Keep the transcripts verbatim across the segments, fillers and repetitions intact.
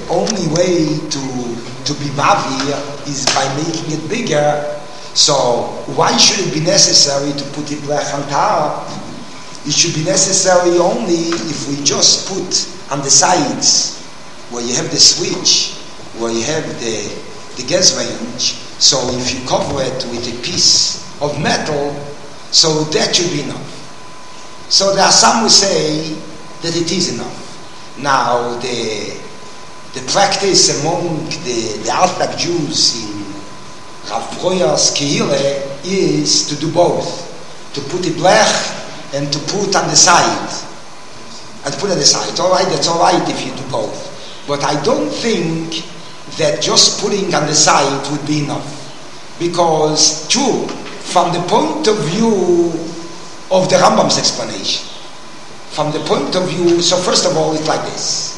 only way to to be mavir is by making it bigger. So why should it be necessary to put it blech on top? It should be necessary only if we just put on the sides where you have the switch, where you have the the gas range. So if you cover it with a piece of metal, so that should be enough. So there are some who say that it is enough. Now the the practice among the, the Orthodox Jews in Rav Breuer's Kehile is to do both, to put it blech and to put on the side, and put on the side. All right, that's all right if you do both, but I don't think that just putting on the side would be enough, because true, from the point of view of the Rambam's explanation, from the point of view, so first of all, it's like this.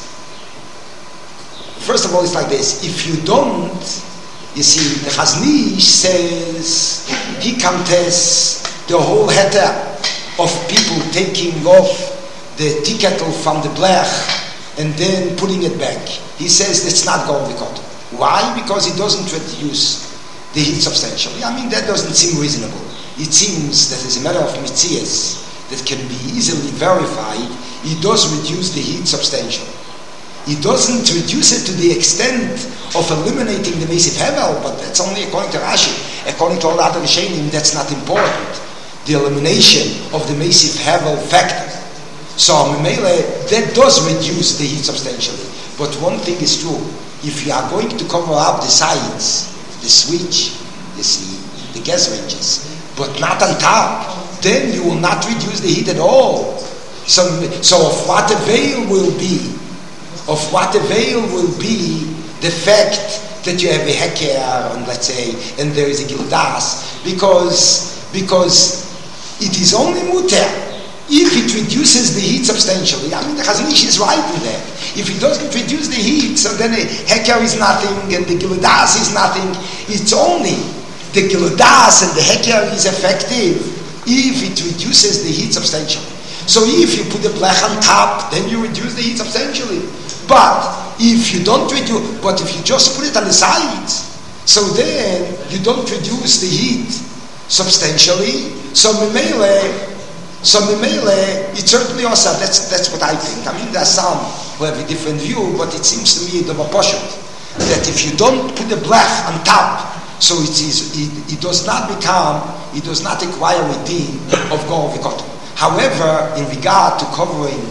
First of all, it's like this. If you don't, you see, the Chazon Ish says he contests the whole heter of people taking off the tea kettle from the blech and then putting it back. He says it's not Gol V'Kotel. Why? Because it doesn't reduce the heat substantially. I mean, that doesn't seem reasonable. It seems that as a matter of mitzias that can be easily verified, it does reduce the heat substantially. It doesn't reduce it to the extent of eliminating the Meisiv Hevel, but that's only according to Rashi. According to all the other Rishonim, that's not important. The elimination of the Meisiv Hevel factor. So, Memele, that does reduce the heat substantially. But one thing is true. If you are going to cover up the sides, the switch, you see, the gas ranges, but not on top, then you will not reduce the heat at all. So, so of what the veil will be, of what the veil will be the fact that you have a heker, and let's say, and there is a gildas, because because it is only muter if it reduces the heat substantially. I mean, the Chazon Ish is right in that. If it doesn't reduce the heat, so then a heker is nothing and the gildas is nothing. It's only the gildas and the heker is effective if it reduces the heat substantially. So if you put the blech on top, then you reduce the heat substantially. But if you don't reduce, but if you just put it on the sides, so then you don't reduce the heat substantially. So memele, so memele, it's certainly also, that's that's what I think. I mean, there are some who have a different view, but it seems to me the Mapashot, that if you don't put the blech on top, so it is, it, it does not become, it does not acquire a din of Gol V'Kotel. However, in regard to covering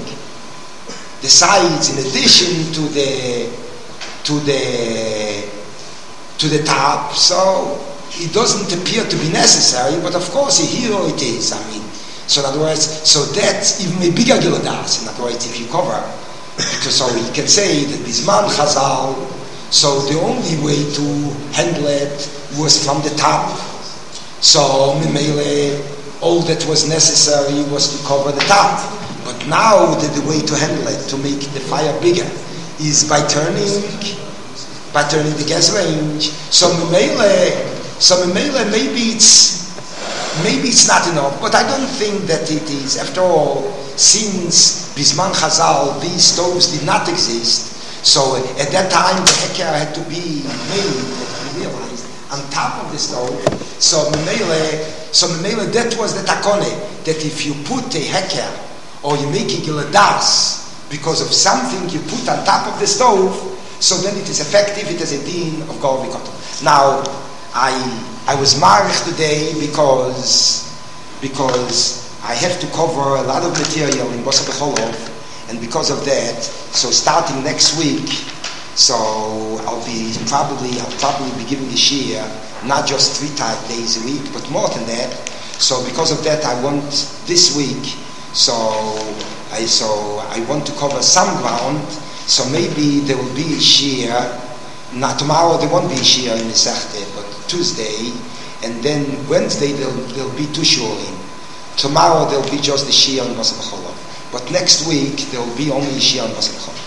the sides, in addition to the to the to the top, so it doesn't appear to be necessary. But of course, here it is. I mean, so in other words, so that's even a bigger gildas. In other words, if you cover, because so we can say that Bisman Chazal. So the only way to handle it was from the top. So Mimele, all that was necessary was to cover the top. But now the, the way to handle it, to make the fire bigger, is by turning by turning the gas range. So Mimele, so Mimele, maybe it's maybe it's not enough, but I don't think that it is. After all, since Bisman Chazal, these stoves did not exist, so at that time the heker had to be made, had to be realized, on top of the stove. So Mimele, so Mimele, that was the takone, that if you put a heker, or you make a giladas because of something you put on top of the stove, so then it is effective, it is a din of Gol V'Kotel. Now, I I was married today because because I have to cover a lot of material in Bosar B'Cholov, and because of that, so starting next week, so I'll be probably I'll probably be giving a shir, not just three days a week, but more than that. So because of that, I want this week. So I so I want to cover some ground. So maybe there will be a shir. Not tomorrow there won't be a shir in Masechta, but Tuesday, and then Wednesday there'll there'll be two shurim. Tomorrow there'll be just the shir on Bosar B'Cholov, but next week there will be only a shir on Bosar B'Cholov.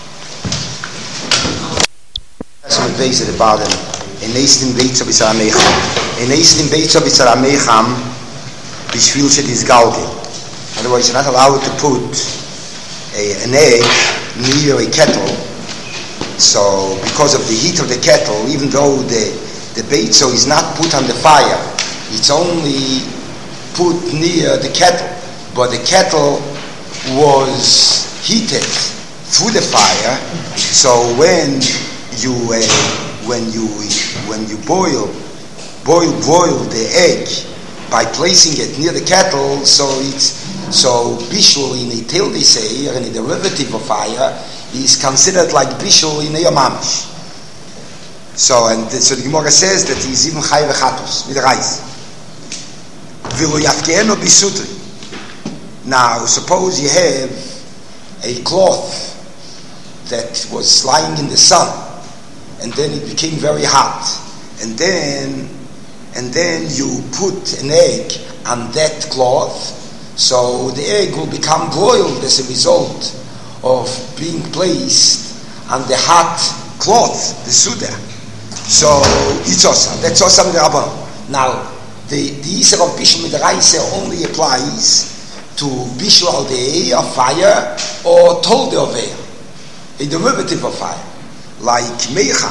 That's what they said about it. In Eistin Beitza B'Sar Ameicham. In Eistin Beitza B'Sar Ameicham, B'Shvil Shedis Galgi. In other words, you're not allowed to put a, an egg near a kettle So because of the heat of the kettle, even though the, the beitzo is not put on the fire, it's only put near the kettle, but the kettle was heated through the fire. So when you uh, when you when you boil boil boil the egg by placing it near the kettle, so it's so bishul in a tel they say, and in the derivative of fire is considered like bishul in a mamish. So and the, so the Gemara says that he's even chay v'chatos with rice. V'lo yafkeeno bisutri. Now suppose you have a cloth that was lying in the sun, and then it became very hot, and then and then you put an egg on that cloth, so the egg will become boiled as a result of being placed on the hot cloth, the suda. So it's awesome. That's awesome the Rabban. Now the the Isser of Bishul Midraisa only applies to Bishul al De'ei of fire or Tolde of air, a derivative of fire, like Meicha.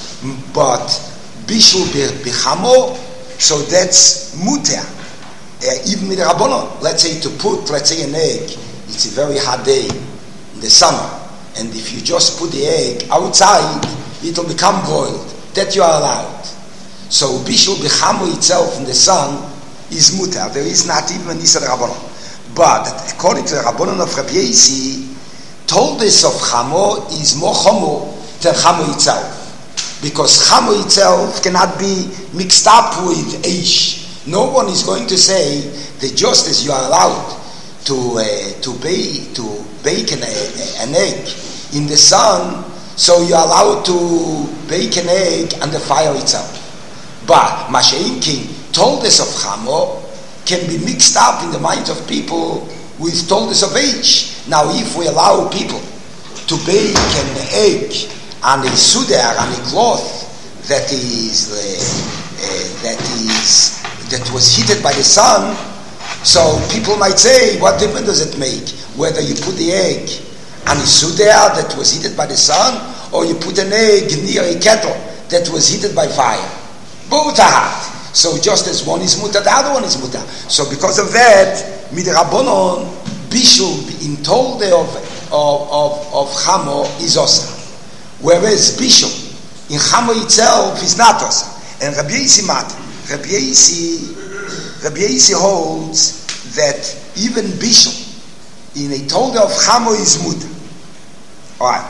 But Bishul Bechamo, so that's Muter. Uh, even with Rabbanon, let's say to put, let's say an egg, it's a very hot day in the summer, and if you just put the egg outside, it will become boiled. That you are allowed. So Bishul Bechamo itself in the sun is Muter. There is not even an Isser Rabbanon. But according to the Rabbanon of Rabbi Yosi, Toldes of Chamo is more Chomo than Chamo itself. Because Chamo itself cannot be mixed up with Eish. No one is going to say that just as you are allowed to uh, to bake to bake an, uh, an egg in the sun, so you are allowed to bake an egg on the fire itself. But Mashein King Toldes of Chamo can be mixed up in the minds of people with Toldes of age. Now, if we allow people to bake an egg on a sudar, on a cloth that is uh, uh, that is that was heated by the sun, so people might say, what difference does it make whether you put the egg on a sudar that was heated by the sun, or you put an egg near a kettle that was heated by fire? Both are hot. So just as one is mutar, the other one is mutar. So because of that, midrabanon bishul in tolde of of of, of chamo is osa, whereas bishul in chamo itself is not osa. And Rabbi Yosi mat, Rabbi Yosi, Rabbi Yosi holds that even bishul in a tolde of chamo is mutar. All right.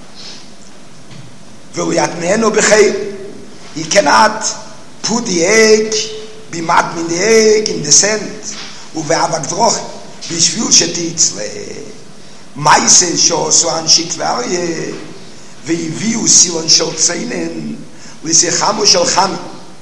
He cannot put the egg, be matmin the egg in the sand, uve'avak droch, bishvil shetitzle, maise shoso anshik varye, ve'viu silon shel tzeinen, v'sechamo shel chami.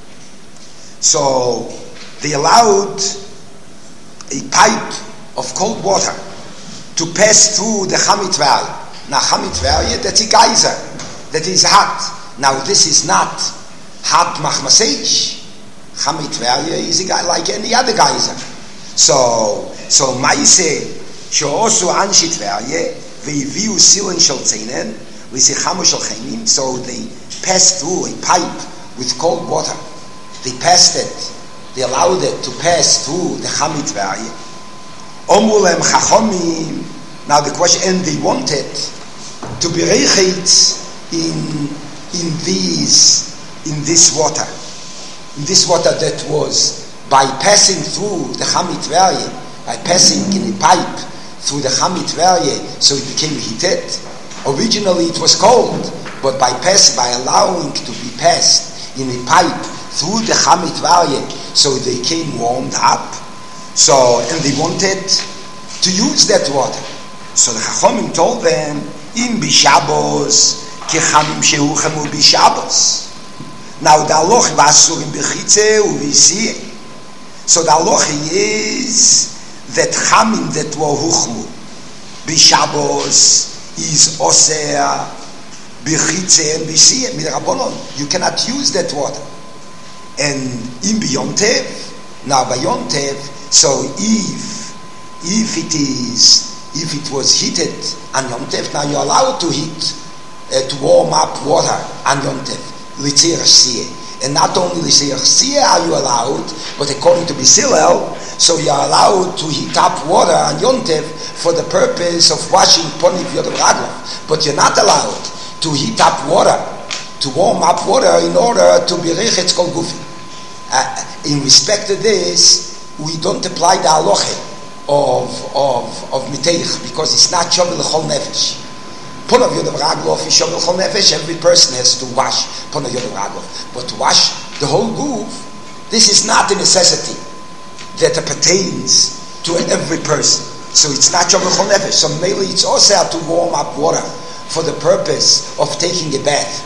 So they allowed a pipe of cold water to pass through the chamit varye. Now chamit varye, that's a geyser, that is hot. Now this is not hot machmaseish. Chamit Verye is a guy like any other geyser. So, so Maise she'osu anshit Verye ve'viu silon shel tzeinen v'sechamo shel chemim. So they passed through a pipe with cold water. They passed it. They allowed it to pass through the Chamit Verye. Omulem chachomim. Now the question, and they wanted to be reichit in in these. in this water, in this water that was by passing through the Chamit Verye, by passing in a pipe through the Chamit Verye, so it became heated. Originally it was cold, but by pass, by allowing to be passed in a pipe through the Chamit Verye, so they came warmed up. So, and they wanted to use that water. So the Chachomim told them, Im bishabos, ki chamim sheuchemu bishabos. Now the aloch vasur in bechitze uvisi. So the aloch is that chamim that were huchmu bishabos is osea bechitze and bisi midrabanon. You cannot use that water. And in biyontev, now by yontev, so if if it is if it was heated on yontev, now you're allowed to heat uh, to warm up water on Yom Tov, L'tzir Siyeh. And not only L'tzir Siyeh are you allowed, but according to B'Hillel, so you are allowed to heat up water on Yom Tov for the purpose of washing Poniv Yodav Raglav. But you're not allowed to heat up water, to warm up water in order to be Rechetz Kol Gufi. Uh, in respect to this, we don't apply the halacha of of of Miteich because it's not Shovel L'chol Nefesh. Poniv Yodav Raglav is Shovel L'chol Nefesh. Every person has to wash Poniv Yodav Raglav. But to wash the whole Guf, this is not a necessity that pertains to every person. So it's not Shovel L'chol Nefesh. So mainly it's also to warm up water for the purpose of taking a bath.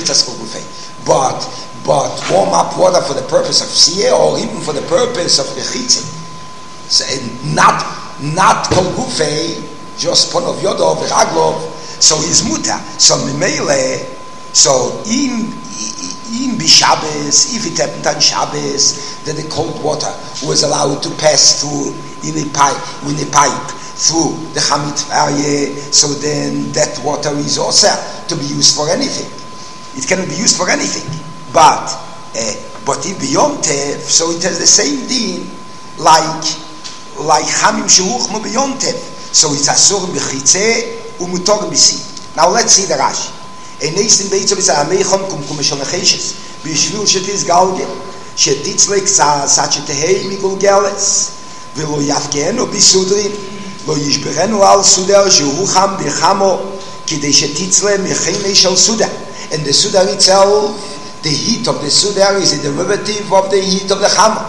But but warm up water for the purpose of siyeh or even for the purpose of rechitza. So, not not kol gufei, just Poniv Yodav Raglov. So he's muta. So mimele. So in in Bishabbos, if it happened on Shabbos, that the cold water was allowed to pass through in a pipe, in a pipe through the Chamit Aryeh, so then that water is also to be used for anything. It cannot be used for anything. But uh, but if B'Yom Tev, so it has the same din like like Chamim Shehuchmu B'Yom Tev. So it's Asur B'Chitzeh U'Mutor B'Si. Now let's see the Rashi. Eneis in Beitzov is Ameichon Kum Kum Shel Necheshes B'Yishvil Shetis Galgel Shetitzlek Sachetehei Migulgeles V'Lo Yafkeenu B'Sudrin Lo Yishberenu Al Suder Shehucham B'Chamo Kidei Shetitzle Mechenei Shel Suder. And the Sudar itself, the heat of the Sudar is a derivative of the heat of the Chamo.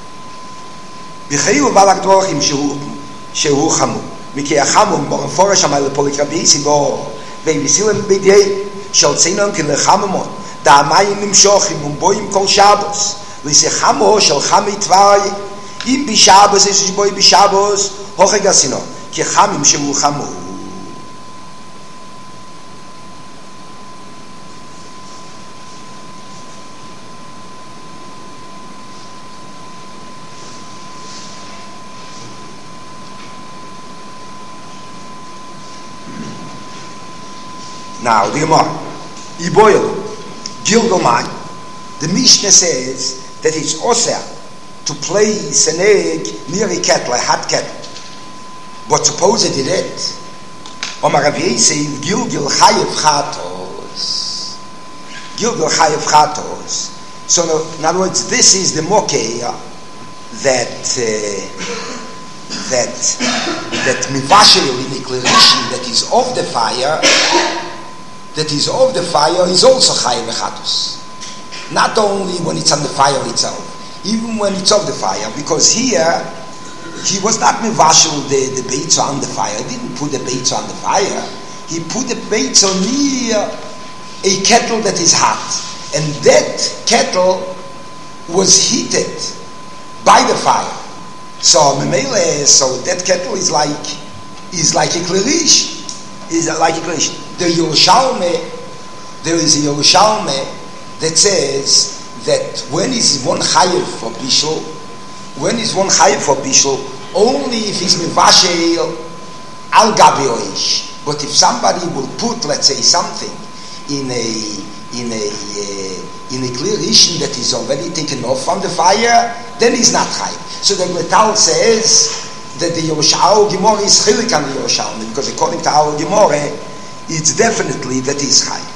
B'chayu balak dvorchim shehu Chamo. Mikei HaChamo, bo mforsh amal lepolik Rabbi Yisi, bo ve'visilem b'dei, shel tzeinon ki lechamamon, da'amayim nimshochim, umboyim kol Shabbos, v'ise Chamo shel Chamit Tvarye, im b'Shabbos es ishboi b'Shabbos, hocheg asino, ki Chamim shehu Chamo. Now, the Gemara, Iboyel, Gilgomai, the Mishnah says that it's oseh to place an egg near a kettle, a hot kettle. But suppose it did it. Omar Rav Yosef, Gilgil Chayev Chatos. Gilgil Chayev Chatos. So, in other words, this is the mokeh that uh, that that mivashel in the cleration that is of the fire. That is of the fire is also chayav chatos. Not only when it's on the fire itself, even when it's of the fire, because here he was not mevashel the the beitz on the fire. He didn't put the beitz on the fire. He put the beitz near a kettle that is hot, and that kettle was heated by the fire. So memele, so that kettle is like is like a klirish, is like a klirish. The Yerushalme, there is a Yerushalme that says that when is one chayev for bishul, when is one chayev for bishul, only if he's mivashel al gabi oish. But if somebody will put, let's say, something in a in a uh, in a clear issue that is already taken off from the fire, then he's not chayev. So the Metal says that the Yerushalme Gemara is chilik on the Yerushalme, because according to our Gemara, it's definitely that he's chayav,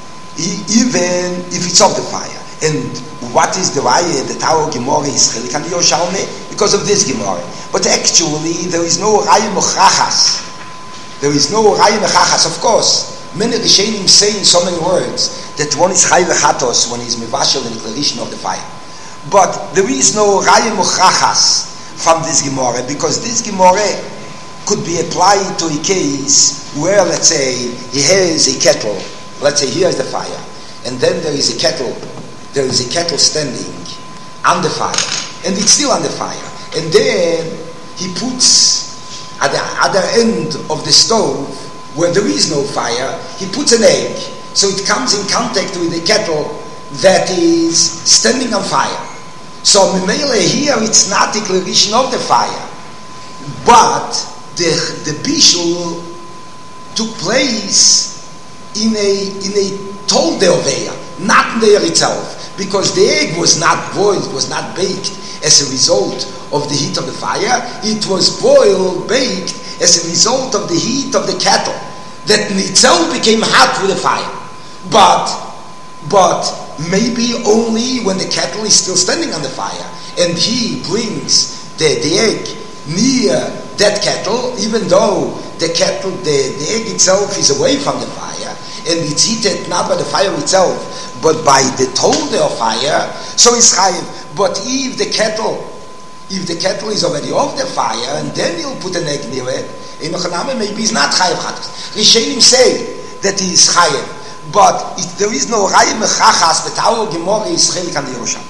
even if it's of the fire. And what is the raya that our Gemara is chilik on the Yerushalme? Because of this Gemara. But actually, there is no raya mechachas. There is no raya mechachas. Of course, many Rishonim say in so many words that one is chayav chatos when he's mevashel in the declaration of the fire. But there is no raya mechachas from this Gemara, because this Gemara could be applied to a case where, let's say, he has a kettle, let's say here's the fire, and then there is a kettle, there is a kettle standing on the fire, and it's still on the fire, and then he puts at the other end of the stove, where there is no fire, he puts an egg, so it comes in contact with the kettle that is standing on fire. So Memele here, it's not the declaration of the fire, but the the bishul took place in a in a tolder way, not in the air itself, because the egg was not boiled, was not baked as a result of the heat of the fire. It was boiled, baked as a result of the heat of the kettle that in itself became hot with the fire. But but maybe only when the kettle is still standing on the fire, and he brings the, the egg near that kettle, even though the kettle, the, the egg itself is away from the fire, and it's heated not by the fire itself, but by the tolder of fire, so it's chayiv. But if the kettle, if the kettle is already off the fire, and then you'll put an egg near it, maybe he's not chayiv chatas. Rishonim say that he is chayiv, but it, there is no raya mechachas that our Gemara is chelik on the Yerushalmi.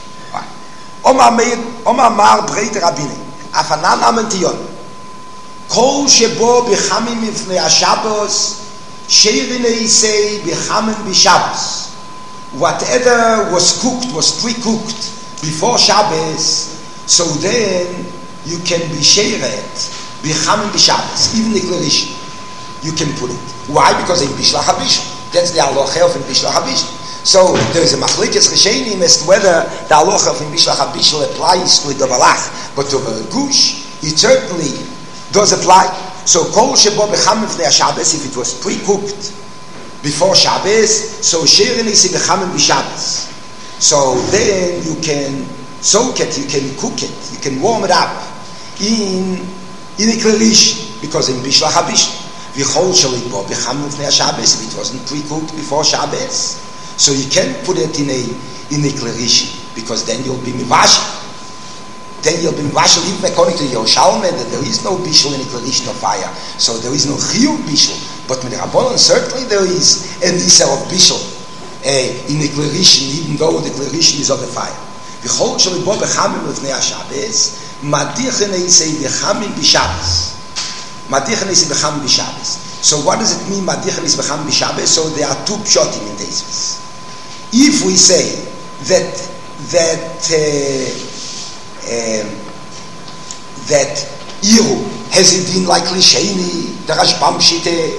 Omar Mar Breit Rabini, Afanan Amentiyon, Kol shebo b'chamim mifnei HaShabbos, Sheirin Eisei b'chamim b'Shabbos. Whatever was cooked, was pre-cooked before Shabbos, so then you can be sheiret b'chamim b'Shabbos, even the Klerish, you can put it. Why? Because in Bishlach HaBishul. That's the halacha of in Bishlach HaBishul. So there is a machlekes rishonim as to whether the halacha of in Bishlach HaBishul applies to the balach, but to the gush it certainly does apply. So kol shebo b'chamim b'nei Shabbos, if it was pre-cooked before Shabbos, so sheirin is b'chamim b'Shabbos. So then you can soak it, you can cook it, you can warm it up in in a klerish, because in Bishlach HaBishul. V'chol shelibo b'chamim b'nei Shabbos, if it wasn't pre-cooked before Shabbos, so you can put it in a in a klerish, because then you'll be mivashel. Then you'll be mivashel, even according to Yerushalmi, that there is no bishul in a klerish, no fire. So there is no chiyuv bishul. But with the Rabbanon, certainly there is an issue of bishul uh, in a klerish, even though the klerish is on the fire. V'chol shelibo b'chamim b'nei Shabbos, madichen eisei b'chamim b'Shabbos. Madichen is b'cham b'Shabbos. So what does it mean, Madichen is b'cham b'Shabbos? So there are two pshotim in Tosfos. If we say that that uh, um, that Iru has a din like Lisheni, the Rashbam Shite,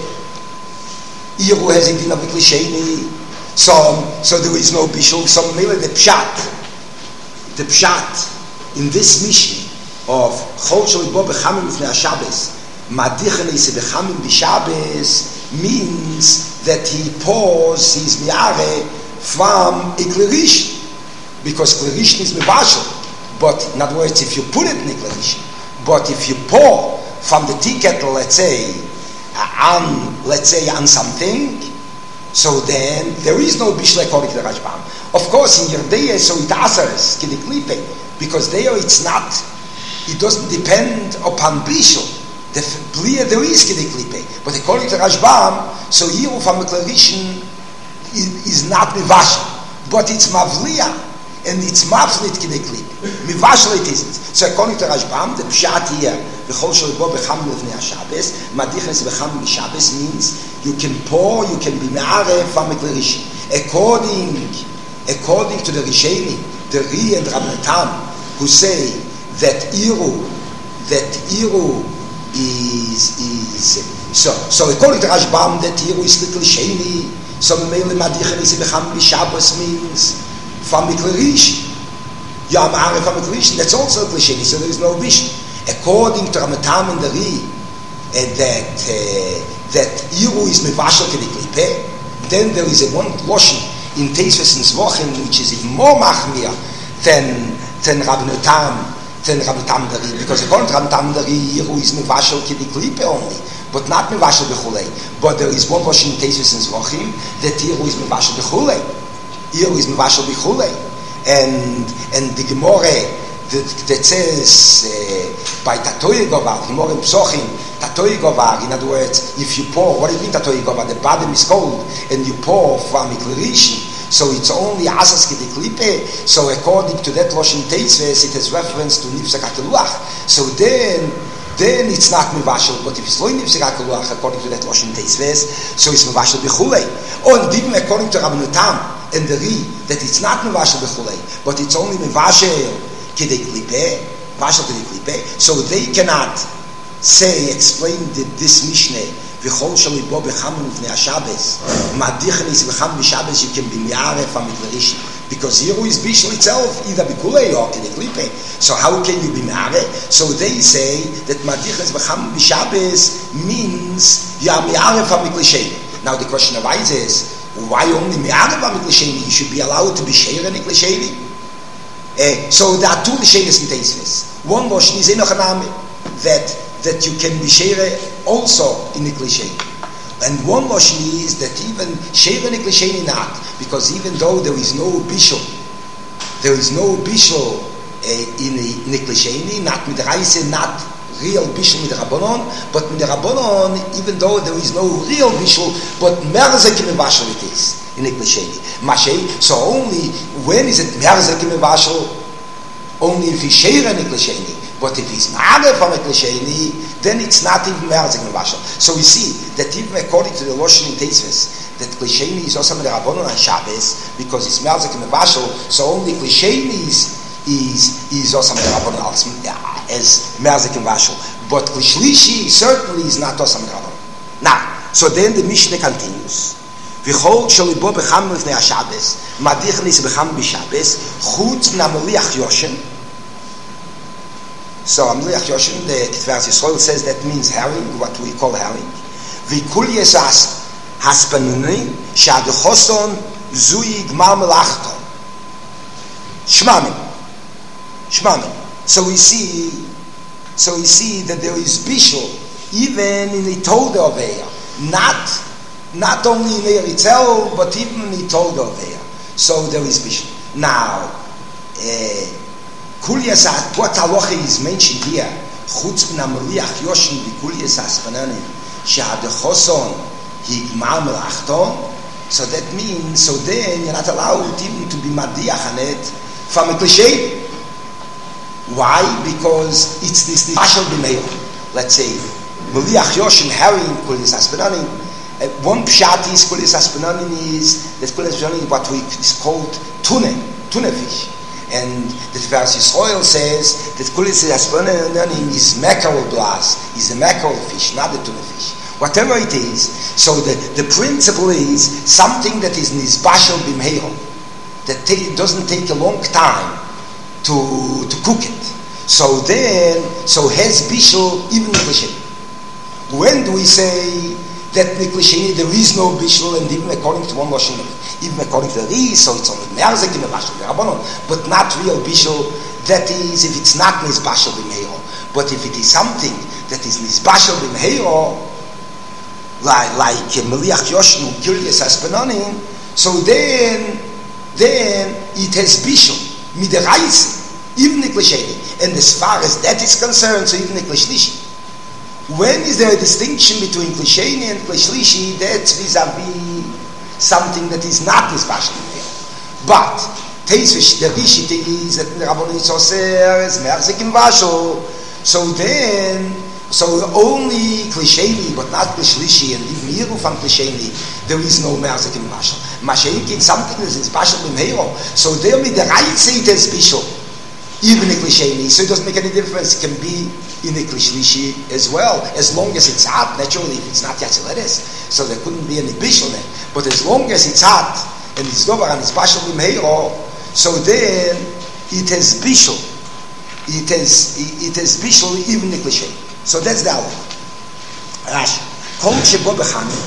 Iru has a din like Lisheni, so so there is no bishul. So maybe the pshat, the pshat in this mission of Chol Shelibo b'chamim b'nei Shabbos, Madichen is b'chamim b'Shabbos, means that he pours his miare from a klerish, because klerish is mevashel. But in other words, if you put it in a klerish, but if you pour from the tea kettle, let's say on, let's say on something, so then there is no bishul according to the Rashbam. Of course, in Yerdei, so it asers kidiklipe, because there it's not, it doesn't depend upon bishul. The bliya there is kidiklipe, but according to Rashbam, so here from a klerishin is not mivashel, but it's mavliya, and it's mavlit kidiklipe. Mivashel it isn't. So according to Rashbam, the pshat here, v'chol shelibo b'chamim b'nei Shabbos, madichen b'chamim b'Shabbos means you can pour, you can be me'areh from a klerishin. According, according to the Rishonim, the Ri and Rabbi Tam, who say that Iru, that Iru is is so so according to Rashbam that Iru is little sheni, so Meili Madichen is b'cham b'Shabbos means from the klerish, Yom Areh from the klerish, that's also little sheni, so there is no vision. According to Rabbi Tam and the Ri, uh, that uh, that Iru is mevashel kediklipe, then there is a one loshen in Tosfos and Zvachim which is even more machmir than than Rabbi Tam. Than Rabbi Tam the Ri, because according to Rabbi Tam the Ri, Iru is mevashel kediklipe only, but not mevashel b'chulei. But there is one version in Tosfos and Zvachim that Iru is mevashel b'chulei. Iru is mevashel b'chulei, and and the Gemara that, that says uh, by Tatoy Govar, Gemara in Psochim, Tatoy Govar. In other words, if you pour, what do you mean Tatoy Govar? The bottom is cold, and you pour from a klerish. So it's only asas kediklipe. So according to that Loshen Tosfos, it has reference to nifsek hakeluach. So then, then it's not mevashel. But if it's lo nifsek hakeluach, according to that Loshen Tosfos, so it's mevashel b'chulei. Or even according to Rabbi Tam and the Ri, that it's not mevashel b'chulei, but it's only mevashel kediklipe, mevashel kediklipe. So they cannot say, explain the, this Mishneh, v'chol shel libo b'chamin v'nei HaShabbos, madichen is b'cham b'Shabbos, you can be mi'aref ha'miklarish. Because here is bishul itself, either b'kulei or in the klipe. So how can you be mi'aref? So they say that madichen is b'cham b'Shabbos means you are mi'aref ha'miklasheni. Now the question arises, why only mi'aref ha'miklasheni? You should be allowed to be sheir in miklasheni. Uh, so there are two Lisheres in Teisves. One Lashon is enoch name, that that you can be Shere also in the Klisheni. And one Lashon is that even Shere in the Klisheni not, because even though there is no Bishul, there is no Bishul uh, in the Klisheni, not with the Reise, not real Bishul with the Rabbanon, but with the Rabbanon, even though there is no real Bishul, but Merzekim and Bashal it is. In the Klisheni. Mashay, so only when is it Merzekim and Bashal? Only if he's Sheir in the Klisheni. But if he's Ma'aref on the Klisheni, then it's not even Merzekim and Bashal. So we see that even according to the Lashon in Teisves, that Klisheni is also the Rabbanon on Shabbos, because it's Merzekim and Bashal, so only Klisheni is is is also the Rabbanon as Merzekim and Bashal. But Klishlishi certainly is not also the Rabbanon. Now, so then the Mishnah continues. v'chol shel libo b'cham v'nei HaShabbos, madichen is b'cham b'Shabbos, chutz m'ameliach yoshen. So ameliach yoshen, the Tiferes Yisrael says that means herring, what we call herring. V'kul yesas haspanuni she'adechoson zui gmar melachton. Shmamin, shmamin. So we see, so we see that there is bishul even in the Torah of Eir, not. Not only in Eir itself, but even in the Torah of Eir. So there is bishul. Now, Kulias, uh, what halacha is mentioned here, Chutz min ameliach yoshin v'kulias aspananim, she'adechoson higmar melachton. So that means, so then you're not allowed even to be madiach on it from a cliche. Why? Because it's this mashal b'meir. Let's say, meliach yoshin herring kulias aspananim. Uh, one pshat is kulis aspananin is that kulis aspananin is what we is called tuna, tuna fish, and the Tiferes Yisrael says that kulis aspananin is mackerel glass, is a mackerel fish, not a tuna fish. Whatever it is, so the, the principle is something that is nizbashel b'meiro, that take, doesn't take a long time to to cook it. So then, so has bishul even cliche. When do we say that in the Klisheni there is no bishul, and even according to one Lashon, even according to the Ri, so it's only Merzekim and Bashal Rabbanon, but not real bishul. That is, if it's not Nizbashal b'meiro. But if it is something that is Nizbashal b'meiro, like like Meliach Yoshnu, Kulias Aspananin, so then then it has bishul midiraisi, even the Klisheni. And as far as that is concerned, so even the Klishlishi. When is there a distinction between Klisheni and Klishlishi? That's vis-a-vis something that is not this Bashal. But Teisvish, the Rishit is that the Rabbanon Yisroel is Merzekim Bashal. So then, so only Klisheni, but not Klishlishi, and even Yiru from Klisheni, there is no Merzekim Bashal. Masheik is something that is Bashal b'meiro. So there be the right say it is Bishul, even a Klisheni. So it doesn't make any difference. It can be in a Klishlishi as well, as long as it's hot. Naturally, if it's not Yatzileres, so there couldn't be any bishul there. But as long as it's hot, and it's dover and it's bashal b'meiro, so then it has bishul. It has it has bishul even the Klisheni. So that's the halacha. Rashi, kol shebo b'chami,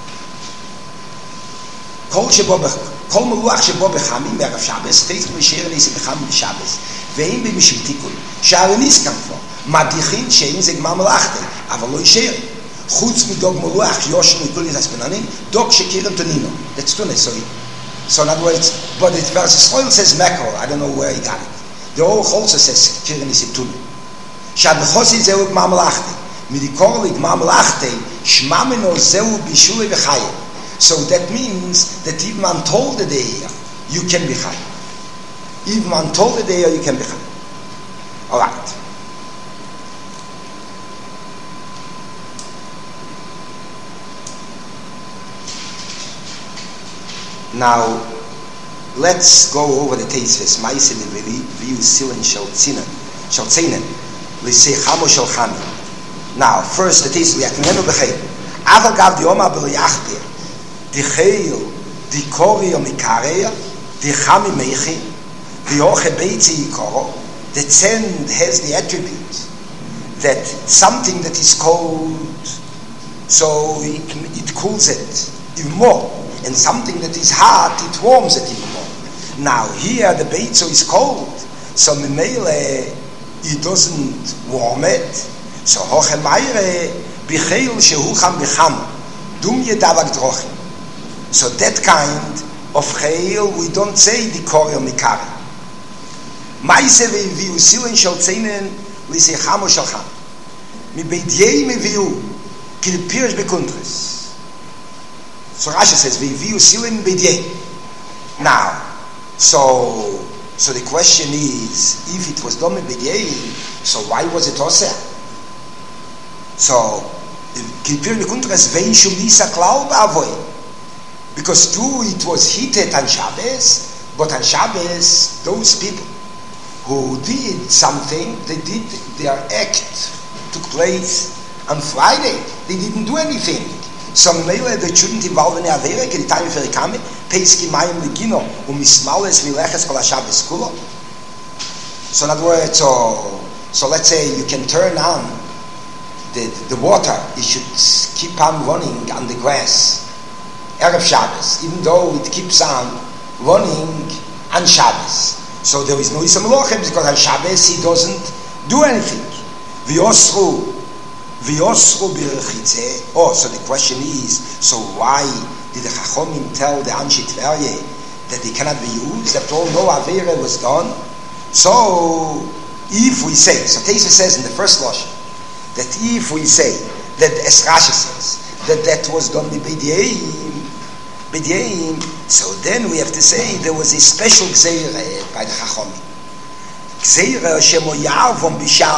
kol shebo b'chami, kol meluach shebo b'chami me'erav Shabbos, teis b'sheir nisi b'chami b'Shabbos, ve'im b'mishil tikun, sha'arenis kam for. מדיחין שאין זה גמר מלאכתם, אבל לא יישאר. חוץ מדוג מלוח יושן וקוליס אספננים, דוג שקירן תונינו. That's tuna, so, so in other words, but the Tiferes Yisrael says mackerel, I don't know where he got it. The Oruch also says kirin is a tuna. שהדחוסי זהו גמר מלאכתם, מדיקור לגמר מלאכתם, שממנו זהו בישולי וחיים. So that means that even untold the day, you can be chayim. Even untold the day, you can be chayim. All right. Now, let's go over the Teisves. Ma'asim v'yu silen shel tzinen, shel tzinen, l'sei chamo shel chami. Now, first the Teisves, v'yaknenu b'chei, אבל גב די אומה בל יחבר די חייל די קורי ומקריה די חמי מייכי די אוכה ביצי יקורו. The sand has the attribute that something that is cold, so it, it cools it even more, and something that is hot, it warms it even more. Now here the beitzo is cold, so memele it doesn't warm it. So hoche meire bicheil shehu cham bicham dum yedavak drochim. So that kind of cheil we don't say the koryo mikari. Maise ve'viu silen shel tzenen l'seichamo shalcham mi beidiyei meviu kil pirish bekuntres. So Rashi says ve'viu silen beidiyei. Now, so so the question is, if it was done beidiyei, so why was it oseh? So kil pirish bekuntres vein shum nisa klau ba'avoy, because too it was heated on Shabbos, but on Shabbos those people who did something, they did, their act took place on Friday. They didn't do anything. So maybe they shouldn't involve in Avera, ke di time for Rikame, Peiski Mayim Legino, um Mismales Vileches Kol HaShabbos Kulo. So in other words, so, so let's say you can turn on the, the water, it should keep on running on the grass, Erev Shabbos, even though it keeps on running on Shabbos. So there is no Yisam Lochem, because on Shabbos he doesn't do anything. V'yosru, v'yosru b'rechitze. Oh, so the question is, so why did the Chachomim tell the Anshi Tverye that they cannot be used? After all, no Avera was done. So, if we say, so Teisva says in the first Lashon, that if we say, that as Rashi says, that that was done by B'di'eim, B'di'eim, so then we have to say there was a special Gzeira by the Chachomim. Gzeira shemo yarvom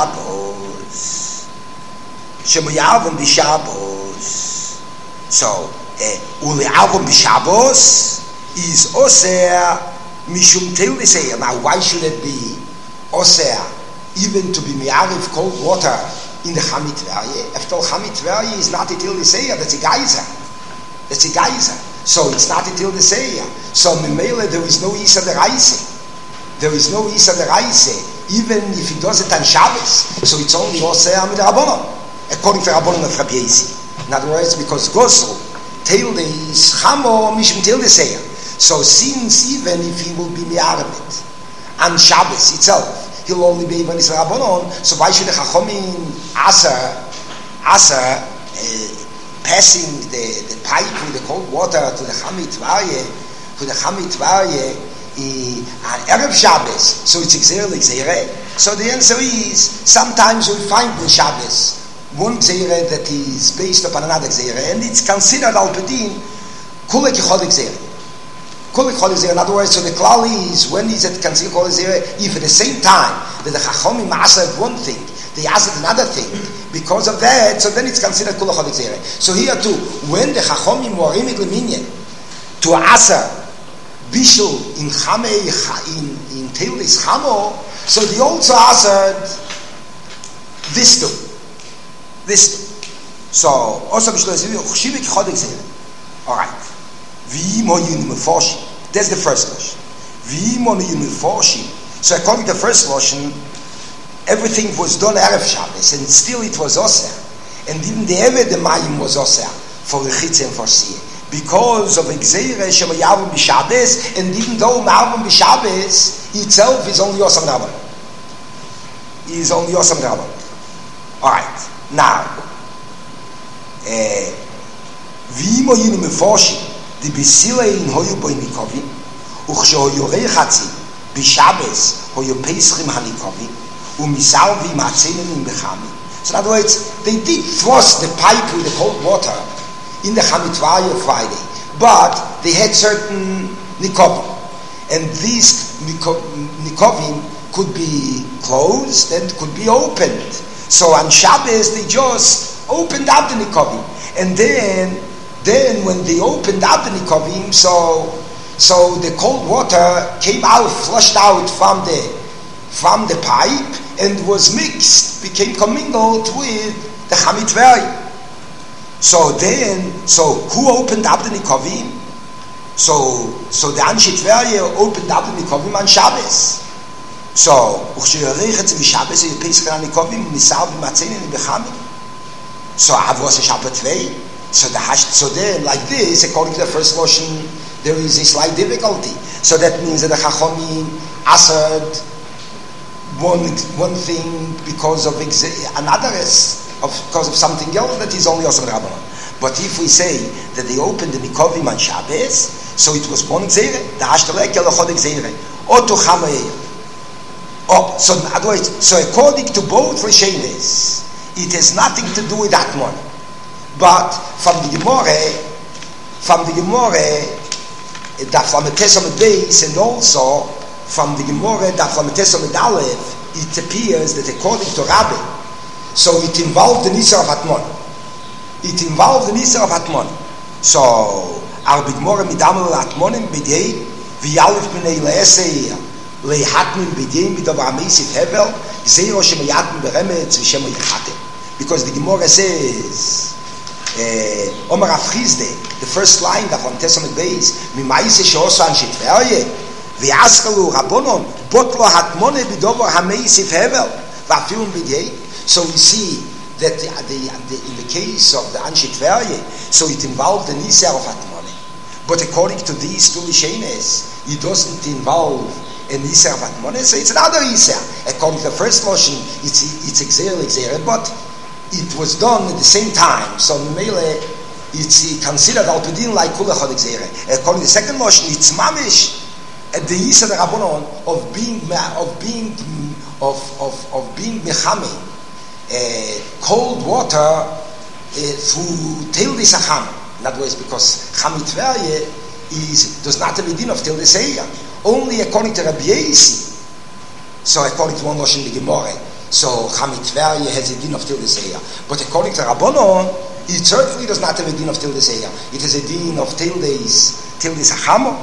b'Shabbos. Shemo yarvom b'Shabbos. So, uli yarvom b'Shabbos is oseh mishum teil d'seir. Now, why should it be oseh even to be mi'ariv cold water in the Chamit Tverye? After all, Chamit Tverye is not a teil d'seir, that's a geyser. That's a geyser. So it's not until the Seiya. So Mimele, there is no Isa de Raise. There is no Isa de Raise, even if he does it on Shabbos. So it's only Oseh Amid Rabbanon, according to Rabbanon of Rabbi Yezi. In other words, because Gosel, Teilde is Chamo Mishum Teilde Seiya. So since even if he will be Mi'arabit on Shabbos itself, he'll only be even Israel Rabbanon, so why should the Chachomim Asa, Asa, uh, passing the, the pipe with the cold water to the Chamit Tvarye, to the Chamit Tvarye on Erev Shabbos, so it's Gzeira l'Gzeira. So the answer is, sometimes we find in Shabbos one Gzeira that is based upon another Gzeira, and it's considered Al-Pedin Kule Kichol Gzeira. Kule Kichol Gzeira, in other words, so the klal is, when is it considered Kol Gzeira? If at the same time that the Chachomim asked one thing, they asked another thing, because of that, so then it's considered Kula Chol Gzeira. So here too, when the Chachomim were imid leminyan to Asa Bishul in Chame in in Teilis Chamo, so they also answered this too, this too. So also Bishul Chshivik Chol Gzeira. All right. V'imo Yunim Meforshim. That's the first Lashon. V'imo Yunim Meforshim. So according to the first Lashon, everything was done Erev Shabbos, and still it was Oseh. And even the Eved the Mayim was Oseh for the Chitz and for Siyah. Because of Gzeira Shema Yarvom b'Shabbos, and even though Yarvom b'Shabbos itself is only Osam Rabban. Is only Osam Rabban. Alright, now, V'imo Yinu Meforshim, the B'silei in Hoyu Boi Nikovim, Uchsho Yorei Chatzi, b'Shabbos, Hoyu Peschim HaNikovim, So in other words, they did thrust the pipe with the cold water in the Chamitvarya Friday, but they had certain nikovim, and these nikovim could be closed and could be opened. So on Shabbos they just opened up the nikovim, and then then when they opened up the nikovim, so so the cold water came out, flushed out from the from the pipe, and was mixed, became commingled with the Chamitvarya. So then, so who opened up the Nikovim? So, so the Anshe Tverje opened up the Nikovim on Shabbos. So, Uchshirech vi Shabbos you Pesach on Nikovim Nisal b'Matzenin b'Chamim. So Avos Shabbat Tvei. So the hash, so then like this, according to the first Lashon, there is a slight difficulty. So that means that the Chachomim answered one one thing because of exa- another is of because of something else that is only also Rabbanon. But if we say that they opened the Nikovim on Shabbos, so it was one Gzeire, the Hashtalek Yelachod Gzeire, Oto Chamayeh. Oh, so in other words, so according to both Rishonos, it has nothing to do with that one. But from the Gemara, from the Gemara, that from the Testament base, and also from the Gemara, that from the Testament Aleph, it appears that according to Rabbi, so it involved the Nisar of Atmon. It involved the Nisar of Atmon. So, Ar B'Gemara Midamel Atmonim B'Dei V'Yalif B'nei Le'esei Le'Hatmin B'Dei B'Davar Meisif Hevel Gzeiro Shemeyatmin B'Remetz V'Shemo Yechatem. Because the Gemara says, Omar Afchizde, the first line of on Testament base, Mimaise Sheosa Anshe Tverje V'Yaskalu Rabbonon Botlo Hatmone B'Davar HaMeisif Hevel V'Afilum B'Dei. So we see that the, the, the, in the case of the Anshe Tverje, so it involved the Nisar of Atmone. But according to these two Rishonos, it doesn't involve a Nisar of Atmone, so it's another Nisar. According to the first Lashon, it's it's Exer, Exer, but it was done at the same time. So Mele, it's considered Alpidin like Kulachod Exer. According to the second Lashon, it's Mamish at the Yisad Rabbanon of being of being of of of being Mechame. Uh, cold water uh, through Tildi Sacham. In other words, because Chamit Tverje is does not have a din of Tildi Seya. Only according to Rabbi Yesi. So according to one Lashon the Gemara, so Chamit Tverje has a din of Tildi Seya. But according to Rabbanon, it certainly does not have a din of Tildi Seya. It has a din of Tildis Tildi Sacham.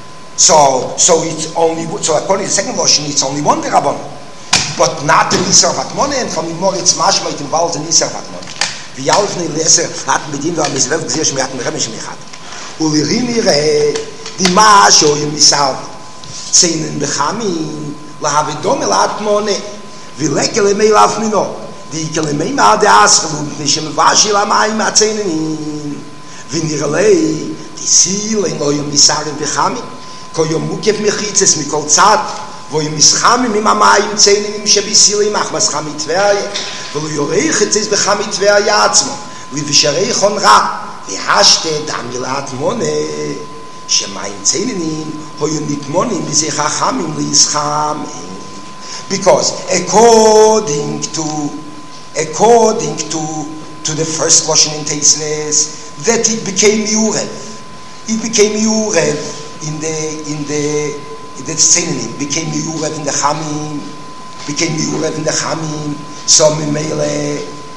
So so it's only so according to the second Lashon, it's only one the Rabbanon. But not the Nisar of Atmone, and from Imor it's mashma, it involves the Nisar of Atmone. V'yalfnei leser hat bedin v'amizvev gzir shmeyat merem shmeyat. Ulirin yireh dima shoyim nisar seinen bechamim lahavidom el Atmone v'lekel emei lafmino v'yikel emei ma'adeas chalum nishem v'ashil amayim atzenenin v'nirelei tisil en loyim nisarim bechamim koyom mukef mechitzes mikol tzad voyim mischamim im amayim tzenenim shebisilim ach maschamit tverje v'lo yoreichet zez bechamit tverje atzmo v'vishareichon ra v'hashte dam yilat mone shemayim tzenenim hoyim nitmonim b'zei chachamim liyischamim. Because according to according to to the first Lashon in Teisnes, that it became Yurev. It became Yurev in the in the the Tzenenim, became Yurev in the Chamim, became Yurev in the Chamim. So Mimele,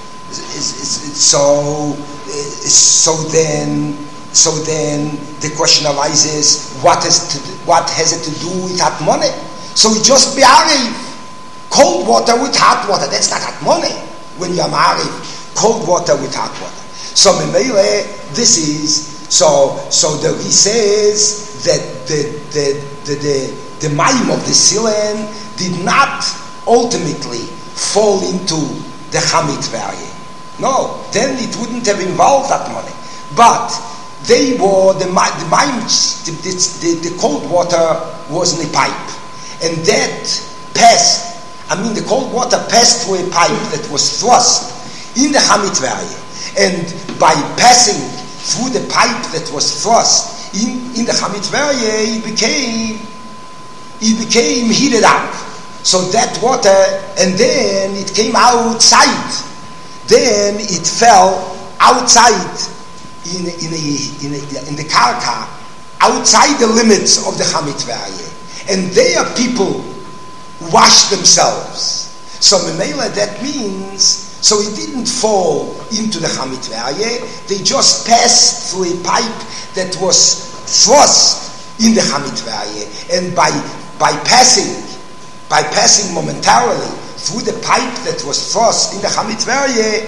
so so then so then the question arises: what has to, what has it to do with hot money? So it just be Ariv. Cold water with hot water, that's not hot money. When you're married, cold water with hot water. So Memele, this is so so the he says that the the the the, the mayim of the Silen did not ultimately fall into the Chamit Tverje. No, then it wouldn't have involved that money. But they were the the mayim, the, the, the cold water was in a pipe, and that passed. I mean, the cold water passed through a pipe that was thrust in the Chamit Tverje. And by passing through the pipe that was thrust in, in the Chamit Tverje, it became, it became heated up. So that water, and then it came outside. Then it fell outside in, in, a, in, a, in the karka, outside the limits of the Chamit Tverje. And there people wash themselves. So Memela, that means, so it didn't fall into the Chamit Tverje, they just passed through a pipe that was thrust in the Chamit Tverje. And by by passing, by passing momentarily through the pipe that was thrust in the Chamit Tverje,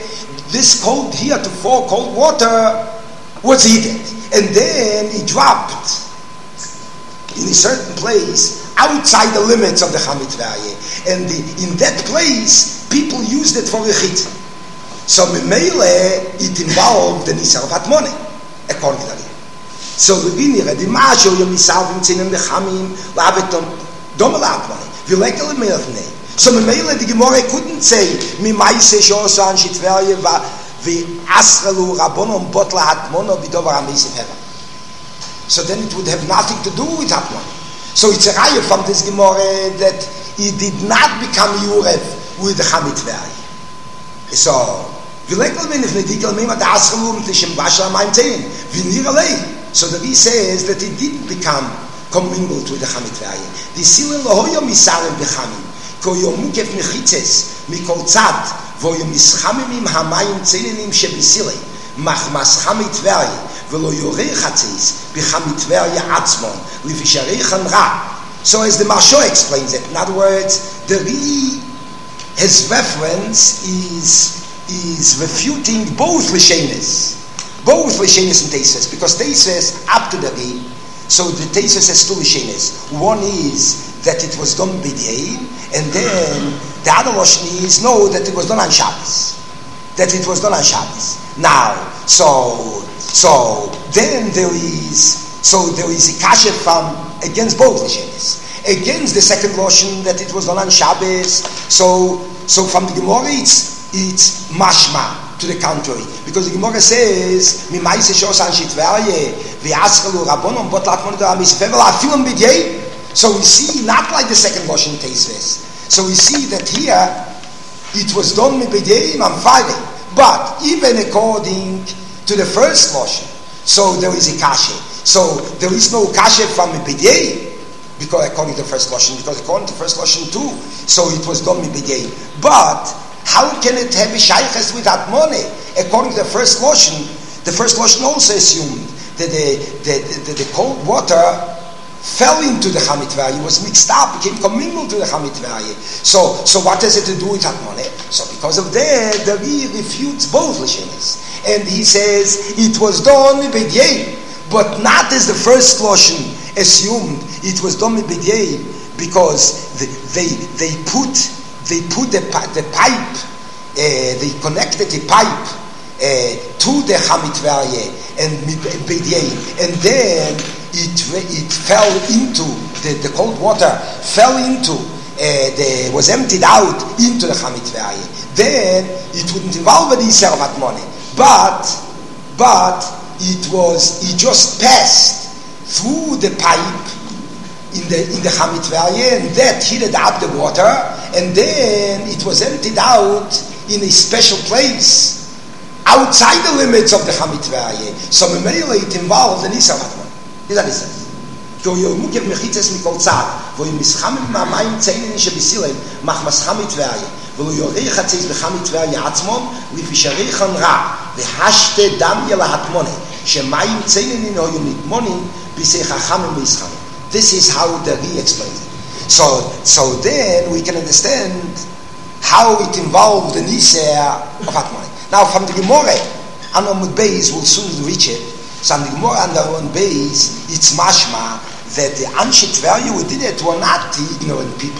this cold here to pour cold water was heated. And then it dropped in a certain place outside the limits of the Chamit V'Aryeh. And the, in that place, people used it for rechit. So Memele, it involved the Nisar of Hatmone, according to that. So the Vinira, the Masho, Yom Nisavim, Tzinem, the Chamim, Lavetom, Domel Hatmone, Vilekel Melchne. So Memele, the Gemara couldn't say, Mi Maise, Shosa, and Shitverye, Vi Asralu, Rabbonon, Botla, Hatmono, Vidovar, Amesif, Heva. So then it would have nothing to do with Hatmone. So it's a raya from this Gemara that he did not become Yurev with the Chamit V'Aryeh. So, so the Rebbe says that he didn't become commingled with the Chamit V'Aryeh. The Silin Lohoyo Misarim B'Chamim, Ko Yomukef Mechitzes, Mikol Tzad, Vo Yomischamim Hamayim Tzelinim Shebisilei, Machmas Chamit V'Aryeh, V'lo Yorei Chatzis, B'Chamit V'Aryeh Atzmon, L'Visharei Chanra. So as the Marsho explains it, in other words, the Rebbe, his reference is is refuting both Lishenes, both Lishenes and Teises, because Teises up to the Rebbe, so the Teises has two Lishenes. One is that it was done b'dei, and then the other Lashon is no, that it was done on Shabbos, that it was done on Shabbos. Now, so so then there is so there is a kasha from against both Lishenes. Against the second Lashon that it was done on Shabbos, so so from the Gemara it's it's mashma to the contrary, because the Gemara says mi ma'ase shos an shitvarye ve'askalu rabbonon bot latmon da misfevel afilum b'dei. So we see not like the second Lashon Teisves. So we see that here it was done b'dei on Friday, but even according to the first Lashon, so there is a kashe. So there is no kashe from b'dei. Because according to the first Lashon, because according to the first Lashon too, so it was done b'dei. But how can it have a shayches with Hatmone? According to the first Lashon, the first Lashon also assumed that the, the, the, the cold water fell into the Chamit V'Aryeh, was mixed up, became commingled to the Chamit V'Aryeh. So, so what has it to do with Hatmone? So because of that, the Rebbe refutes both Lashonos. And he says, it was done b'dei, but not as the first Lashon assumed it was done b'dei, because they, they, they put They put the, the pipe, uh, they connected the pipe uh, to the Chamit V'Aryeh and b'dei, and then it it fell into the, the cold water fell into uh, the was emptied out into the Chamit V'Aryeh. Then it wouldn't involve the Yisrael Hatmone, but but it was it just passed through the pipe in the in the Chamit V'Aryeh, and that heated up the water, and then it was emptied out in a special place outside the limits of the Chamit V'Aryeh. So Memele it involved the Nisar Hatmon. Is that it says? So Yomukev Mechitzes Mikol Tzad, Vo Yomischamim Ma'amayim Tzeinim Shebisilem, Machmas Chamit V'Aryeh, V'lo Yorei Chatzis B'Chamit V'Aryeh Atzmon, L'Fisharei Chanra, V'hashte Dam Yela Hatmone, Shemayim Tzeinim Hoyom Nitmonim, B'Sei Chachamim V'Yischamim. This is how the Rebbe explains it. So, so then we can understand how it involved the Nisar of Hatmone. Now, from the Gemara, on Amud Beis, we'll soon reach it. So, on the Gemara on the Amud Beis, it's mashma that the Anshe Tverye who did it were not the ignorant people.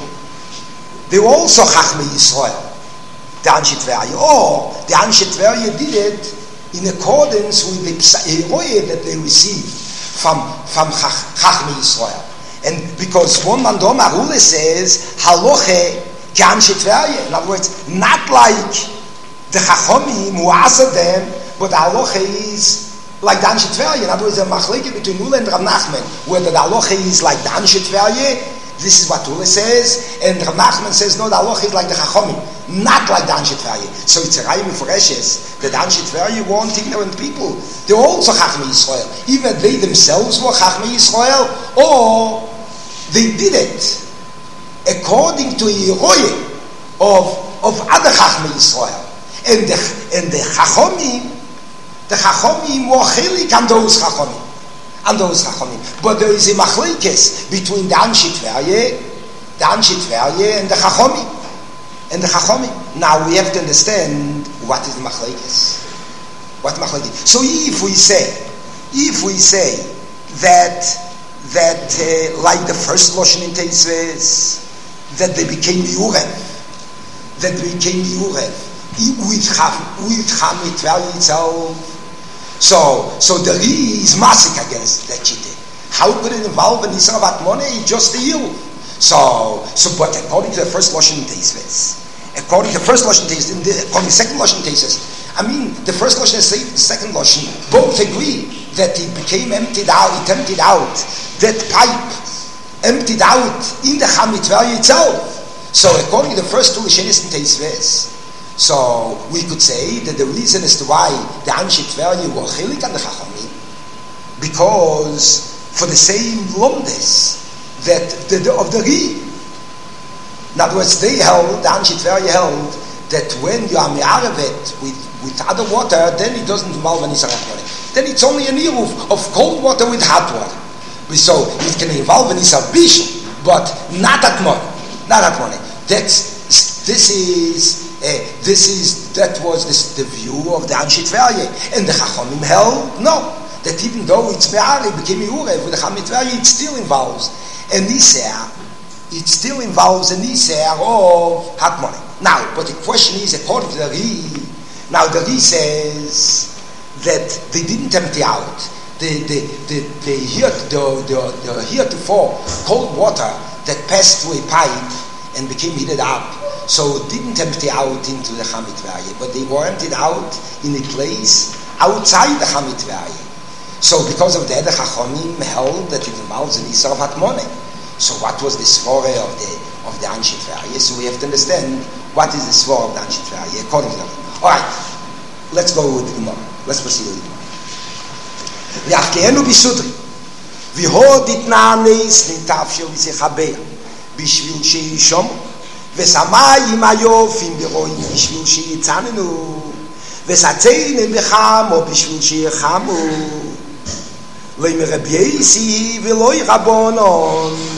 They were also Chachmei Yisrael, the Anshe Tverye. Or the Anshe Tverye did it in accordance with the Psa'iroi that they received from from Chachmei Yisrael. And because one Mandom Arule says Haloche Ke'Anshe Tverye, in other words, not like the Chachomim who answered them, but the Haloche is like the Anshe Tverye. In other words, the Machleke between Ule and Rav Nachman, whether the Haloche is like the Anshe Tverye, this is what Ule says, and Rav Nachman says no, the Haloche is like the Chachomim, not like the Anshe Tverye. So it's a Raya Meforeshes that the Anshe Tverye weren't ignorant people. They were also Chachmei Yisrael. Either they themselves were Chachmei Yisrael, or they did it according to a Yeroye of, of other Chachmei Yisrael. And the, and the Chachomim, the Chachomim were chelik on those Chachomim. On those Chachomim. But there is a machlekes between the Anshe Tverye, the Anshe Tverye and the Chachomim. and the Chachomim. Now we have to understand what is the Machlekes. What Machlekes? So if we say, if we say that that uh, like the first Lashon in Teisves, that they became Yurev, that they became Yurev with Cham, with Cham Mitzvah itself. So, so the Ri is massik against that Chitte. How could it involve an Yisrael Bat Moneh? Just the Yilu. So, so, but according to the first Lashon Teisves, according to the first Lashon Teisves, according to the second Lashon Teisves, I mean, the first Lashon and the second Lashon both agree that it became emptied out, it emptied out, that pipe emptied out in the Cham Mitzvah itself. So, according to the first two Lashonis and Teisves, so we could say that the reason as to why the Anshe Tverya were chilik on the Chachamim, because for the same lomdes that the, the, of the Ri. In other words, they held, the Anshe Tverya held, that when you are me'arevet with, with other water, then it doesn't involve any sarat water. Then it's only an eruv of cold water with hot water. So it can involve an isar bishul, but not at money. Not at money. That's, this is, uh, this is, that was this, the view of the Anshe Tverya. And the Chachamim held, no. That even though it's me'are, became Yurev, with the Cham Tverya, it still involves an isar. It still involves an isar of hot money. Now, but the question is, according to the Ri, now the Ri says that they didn't empty out. The the the the here the the, the heretofore cold water that passed through a pipe and became heated up, so it didn't empty out into the Cham Tverya, but they were emptied out in a place outside the Cham Tverya. So because of that, the Chachamim held that it involves an isar of hot money. So what was the svara of the of the Anshe Tverya? So we have to understand what is the svara of the Anshe Tverya according to them. All right, let's go with the Gemara. Let's proceed with the Gemara. V'yachkeenu b'sudri v'ho ditnanes nitafshel v'sechabeya b'shvil sheishom v'samayim ayofim b'roim b'shvil sheyitzanenu v'satzeinem b'chamo b'shvil sheyichamu lo'im Rabbeisi v'lo'i Rabbonon.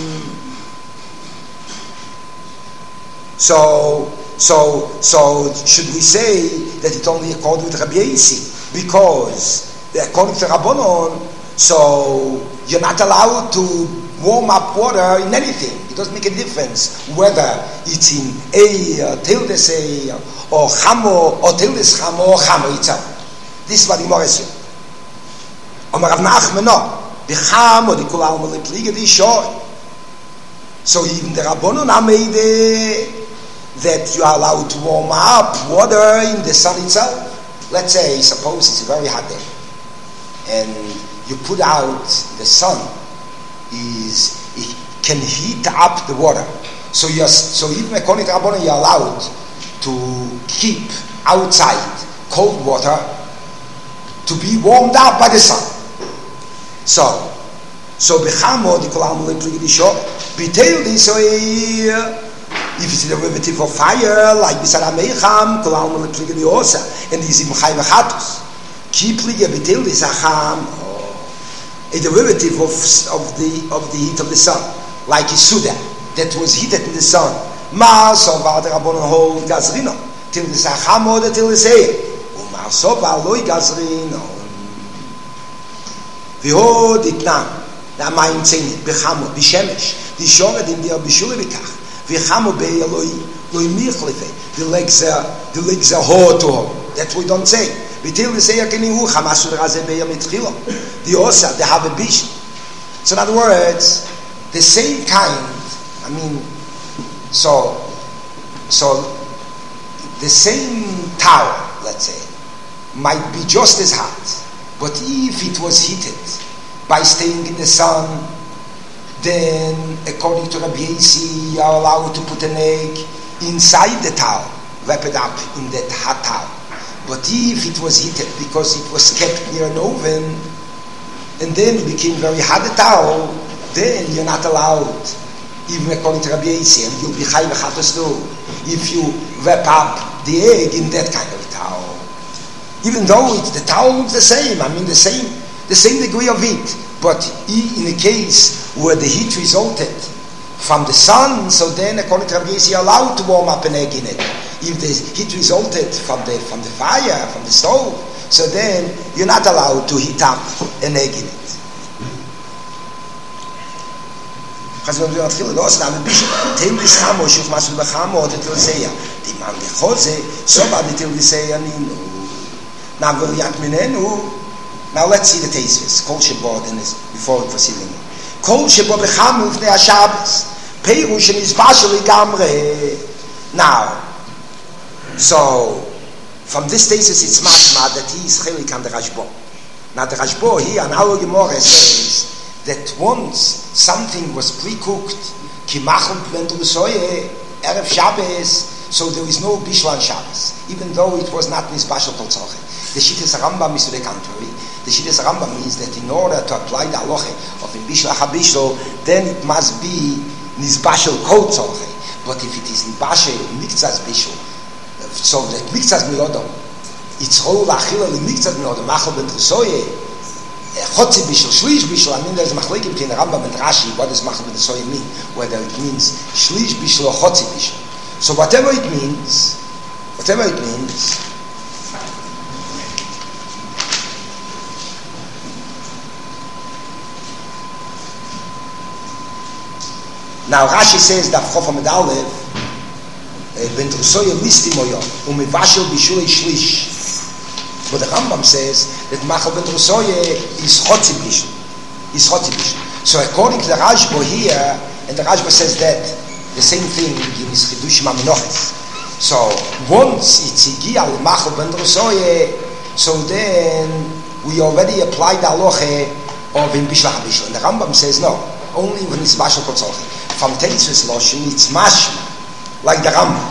So, so, so should we say that it only according with Rabbeisi? Because according to Rabbonon, so you're not allowed to warm up water in anything. It doesn't make a difference whether it's in air, tildes air, or chamo, or tildes chamo, or chamo itself. This is what the Gemara says. Omar Rav Nachman, no. The chamo, the kol alma lepliga, the shor. So even the Rabbonon made it that you are allowed to warm up water in the sun itself. Let's say, suppose it's a very hot day, and you put out the sun, is it can heat up the water. So you're, so even according to Rabbanon, you're allowed to keep outside cold water to be warmed up by the sun. So, so bechamo the kolam lepligi betail this way. If it's a derivative of fire, like Bisara Meicham, Kolam Lepligadi Osa, and is in Chai Vachatus. Keep Liga Betil is Acham, a derivative of, of the of the heat of the sun, like Isuda, that was heated in the sun. Ma'asova the Rabbonon hold Gazrino, till the Sacham or the till the Sey. Ma'asova Loi Gazrino. V'ho Ditnam, the Amayim Tzeni, Bechamo, Bishemesh, the Shora in the Bishuli Bikach. V'chamo be'eloi loy michlefe. The legs are the legs are hot to him. That we don't say. V'til the say akenihu chamasur razeh be'yam mitchilo. The osa they have a bish. So in other words, the same kind. I mean, so so the same tower, let's say, might be just as hot, but if it was heated by staying in the sun, then according to Rabbi Yossi, you are allowed to put an egg inside the towel, wrap it up in that hot towel. But if it was heated because it was kept near an oven, and then it became very hot a towel, then you're not allowed, even according to Rabbi Yossi, and you'll be chai v'chatos too, if you wrap up the egg in that kind of towel. Even though it's, the towel looks the same, I mean the same, the same degree of heat, but in a case where the heat resulted from the sun, so then according to Rabbi Yossi, you're allowed to warm up an egg in it. If the heat resulted from the from the fire, from the stove, so then you're not allowed to heat up an egg in it. Now Rashi Now let's see the Teisves. Kol shebo in this before we proceed. Kol shebo b'chamu v'nei Shabbos. Peirush nizbashel gamre. Now, so from this Teisves it's mashma that he is chelik on the Rashbo. Now the Rashbo here on our Gemara says that once something was pre-cooked, kimachel b'endrusoye erev Shabbos, so there is no bishul on Shabbos, even though it was not nizbashel kol tzorche. The Shittas Rambam is to the contrary. The Shittas Rambam means that in order to apply the halacha of in bishul habishul, then it must be nizbashel kol tzorche. But if it is nizbashel miktzas bishul, so that miktzas milodom, it's rol achila li miktzas milodom, machal ben trusoye, chotzi bishul, shlish bishul. I mean, there's a machlek between Rambam and Rashi. What does machal ben trusoye mean? Whether it means shlish bishul or chotzi bishul. So whatever it means, whatever it means. Now Rashi says that Chof Amid Aleph, ben trusoye listim oyo, umivashel bishulei shlish. But the Rambam says that machal ben trusoye is chotzi bishul, is chotzi bishul. So according to the Rashbo here, and the Rashbo says that the same thing in his Chidushim HaMenoches. So once it's igia machal ben trusoye, so then we already applied the halacha of in bishul habishul. And the Rambam says no, only when it's bashul kotzolche. From Teisves Loshen, it's mashma, like the Rambam.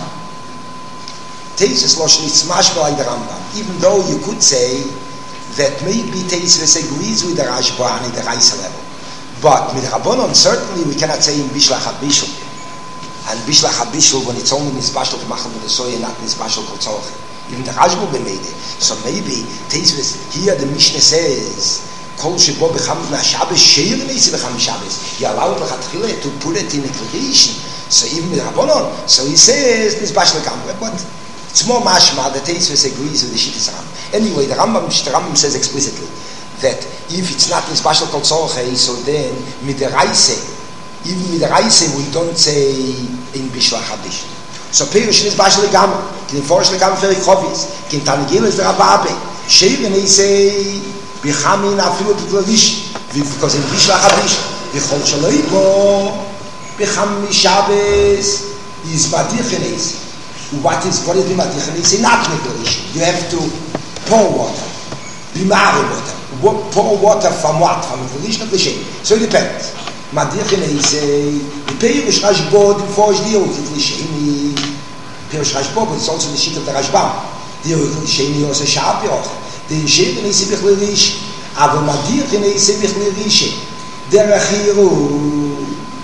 Teisves Loshen, it's mashma like the Rambam. Even though you could say that maybe Teisves agrees with the Rashba and the Raisa level. But with Rabbanon, certainly we cannot say in Bishlach HaBishul. And Bishlach HaBishul, when it's only Nizbashal Machal B'Desoye, not Nizbashal Kotzolche. Even the Rashba made it. So maybe Teisves, here the Mishnah says, Kol shebo b'cham na Shabbos sheir neisi b'cham Shabbos. You allow l'chatchila to put it in a creation. So even with Rabbanon, so he says nizbash l'gamre, but it's more mashma. The Teisves agrees with the Shittas Rambam. Anyway, the Rambam, the Rambam says explicitly that if it's not nizbash l'kol tzorchei, so then mit der Reise, even with the Reise we don't say in bishlah hadish. So Pirush nizbash l'gamre, kin forsh l'gamre ferik chovis, kin tanigil is the Rabbabe, sheir neisi. Bichamin afilu b'klalish, because in bishlah hadish, v'chol shaloi bo, bicham Shabbos is matichenes. What is what is matichenes? Not klalish. You have to pour water, bimare water. Pour water from what? From klalish, not klalish. So it depends. Matichenes, the Pirush Rashbo, the forge deal with klalish. Pirush Rashbo, but it's also the sheet of the Rashbam. The klalish also shabioch. Den Sheben is sich lerish, aber Madir is sich lerish. Der Achiru.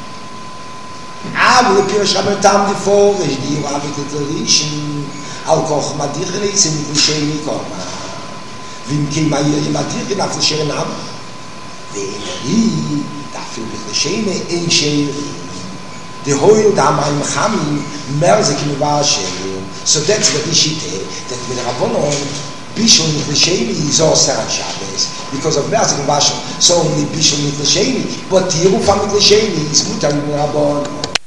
Aber der Pirush Habertam die vor, ist die Rabbi lerish. Al koch Madir is sich lerish koma. Vim ki Madir Madir nach Sheren ab. Wenn dafür lerish in Sheri. The hoil da mein Khami merzik in Washe. So that's the issue that with Rabbanon Bishul Niflesheni is also on Shabbos because of Merzik and Bashul. So only Bishul Niflesheni, but Tiru from Niflesheni is Mutar Rabban.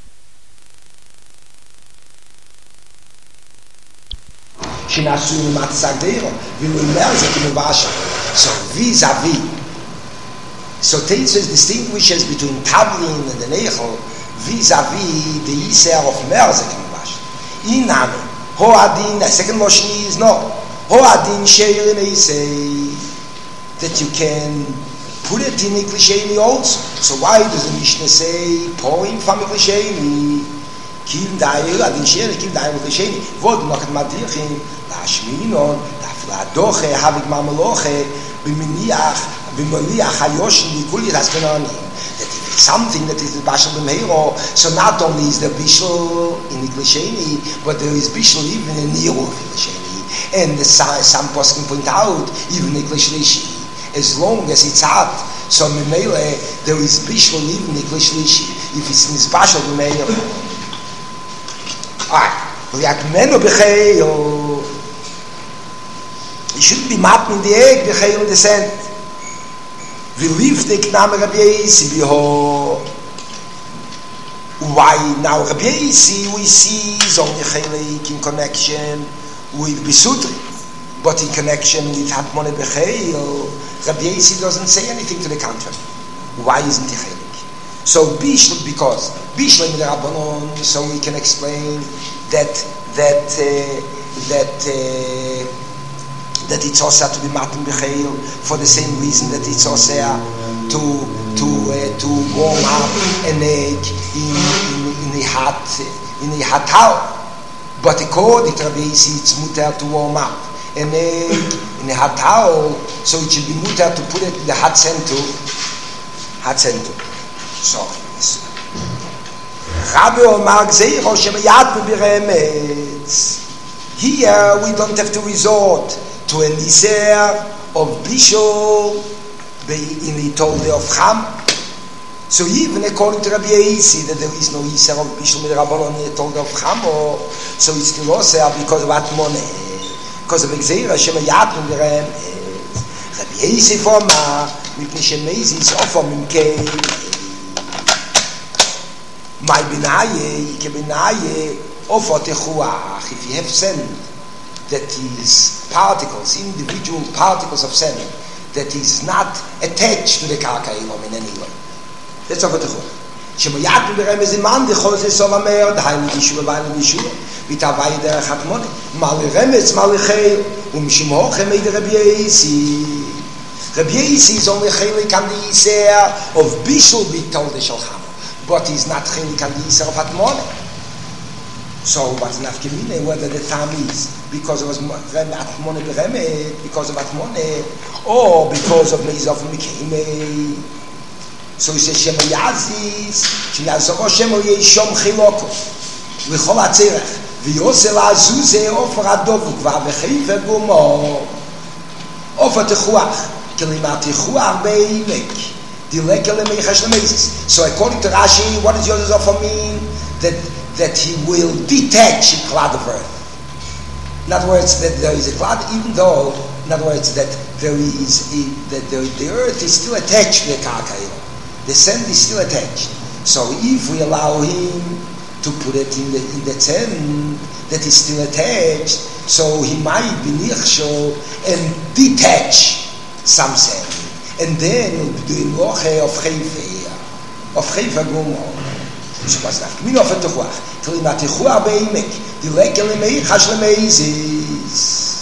Shinashu Matzadero, we will Merzik and Bashul. So vis-a-vis. So Teisves distinguishes between Tavlin and the Nechel vis-a-vis the Yisrael of Merzik and Bashul. Inami, Hoadin, the second Moshni is no. Hoadin Sheirine say that you can put it in Iklisheni also. So why does the Mishnah say pouring from Iklisheni? Kim Dair, Adin Sheirine, Kim Dair Iklisheni. Vod noch et Madirchim, Lashminon, Dafla Doche, Havik Mameloche, Biminiach, Biminiach Hayoshin, Nikuli Raskenanim. That if it's something that is the Bashal B'Meiro, so not only is the Bishul in Iklisheni, but there is Bishul even in Nero of Iklisheni. And the, some poskim point out, even Niklish Lishi, as long as it's hot, so Mimele, there is Bishul even Niklish Lishi. if it's Nizbashal B'meir. Alright, V'yakmenu b'cheil, you shouldn't be matting the egg, b'cheil in the sand. V'lifnik nam Rabbi Yosi b'ho. Why now Rabbi Yosi we see is only chelik in connection with Bisutri, but in connection with Hatmone b'cheil, Rabbi Yosi doesn't say anything to the contrary. Why isn't he chelik? So Bishlam, because Bishlam in the Rabbanon, so we can explain that that uh, that uh, that it's also to be matin b'cheil for the same reason that it's also to to uh, to warm up an egg in in, in the hot in the hot towel. But according to Rabbi Yosi, it's mutar to warm up an egg in the hot towel, so it should be mutar to put it in the hot center, hot center. So, Rabbi Omar Gzeiro Shemayat B'Remetz. Here we don't have to resort to an Iser of Bishol in the Tolde of Cham. So even according to Rabbi Yosi that there is no Iser of Bishol with Rabbanon in the Tolde of Cham, so it's still also because of Atmone, because of Gzeiro Shemayat B'Remetz. Rabbi Yosi for Ma, Mipnei Shemezi is off from Mimkei. My binaye, ke binaye, ofot echuach. If you have sand that is particles, individual particles of sand that is not attached to the karka ilom in any way, that's ofot echuach. Shemayat b'Remez iman dechose sovamer d'hayim d'yishuv v'ayim d'yishuv v'tavay derech hatmone mal Remez mal cheil u'mishum hochem eid Rabbi Yosi. Rabbi Yosi is only chelik on the Yiseh of Bishul b'tol de Shalcham. But he's not chelik on the Yisrael of Hatmone. So what's nafkemine, whether the time is because it was Hatmone b'Remet, because of Hatmone, or because of Meizof Mikheime. So he says, Shemo Yazis, Shemiyazoro Shemo Yeshom Chiloko, V'chol HaTzerech, V'yose La'azuze Ofer HaDovuk, V'avechei V'gumo, Ofer Techuach, Kelimat Techuach Be'imek. So according to Rashi, what does Yosef mean? That that he will detach a cloud of earth. In other words, that there is a cloud, even though, in other words, that there is a, that the, the earth is still attached to the karka, the sand is still attached. So if we allow him to put it in the in the sand that is still attached, so he might be nichshol and detach some sand. And then we'll be doing Roche of Chayfe, of Chayfe Gomo. So what's that? Min of Techuach. Kelimat Techuach Be'imek. The Lekel Lemei Chash Lemeizis.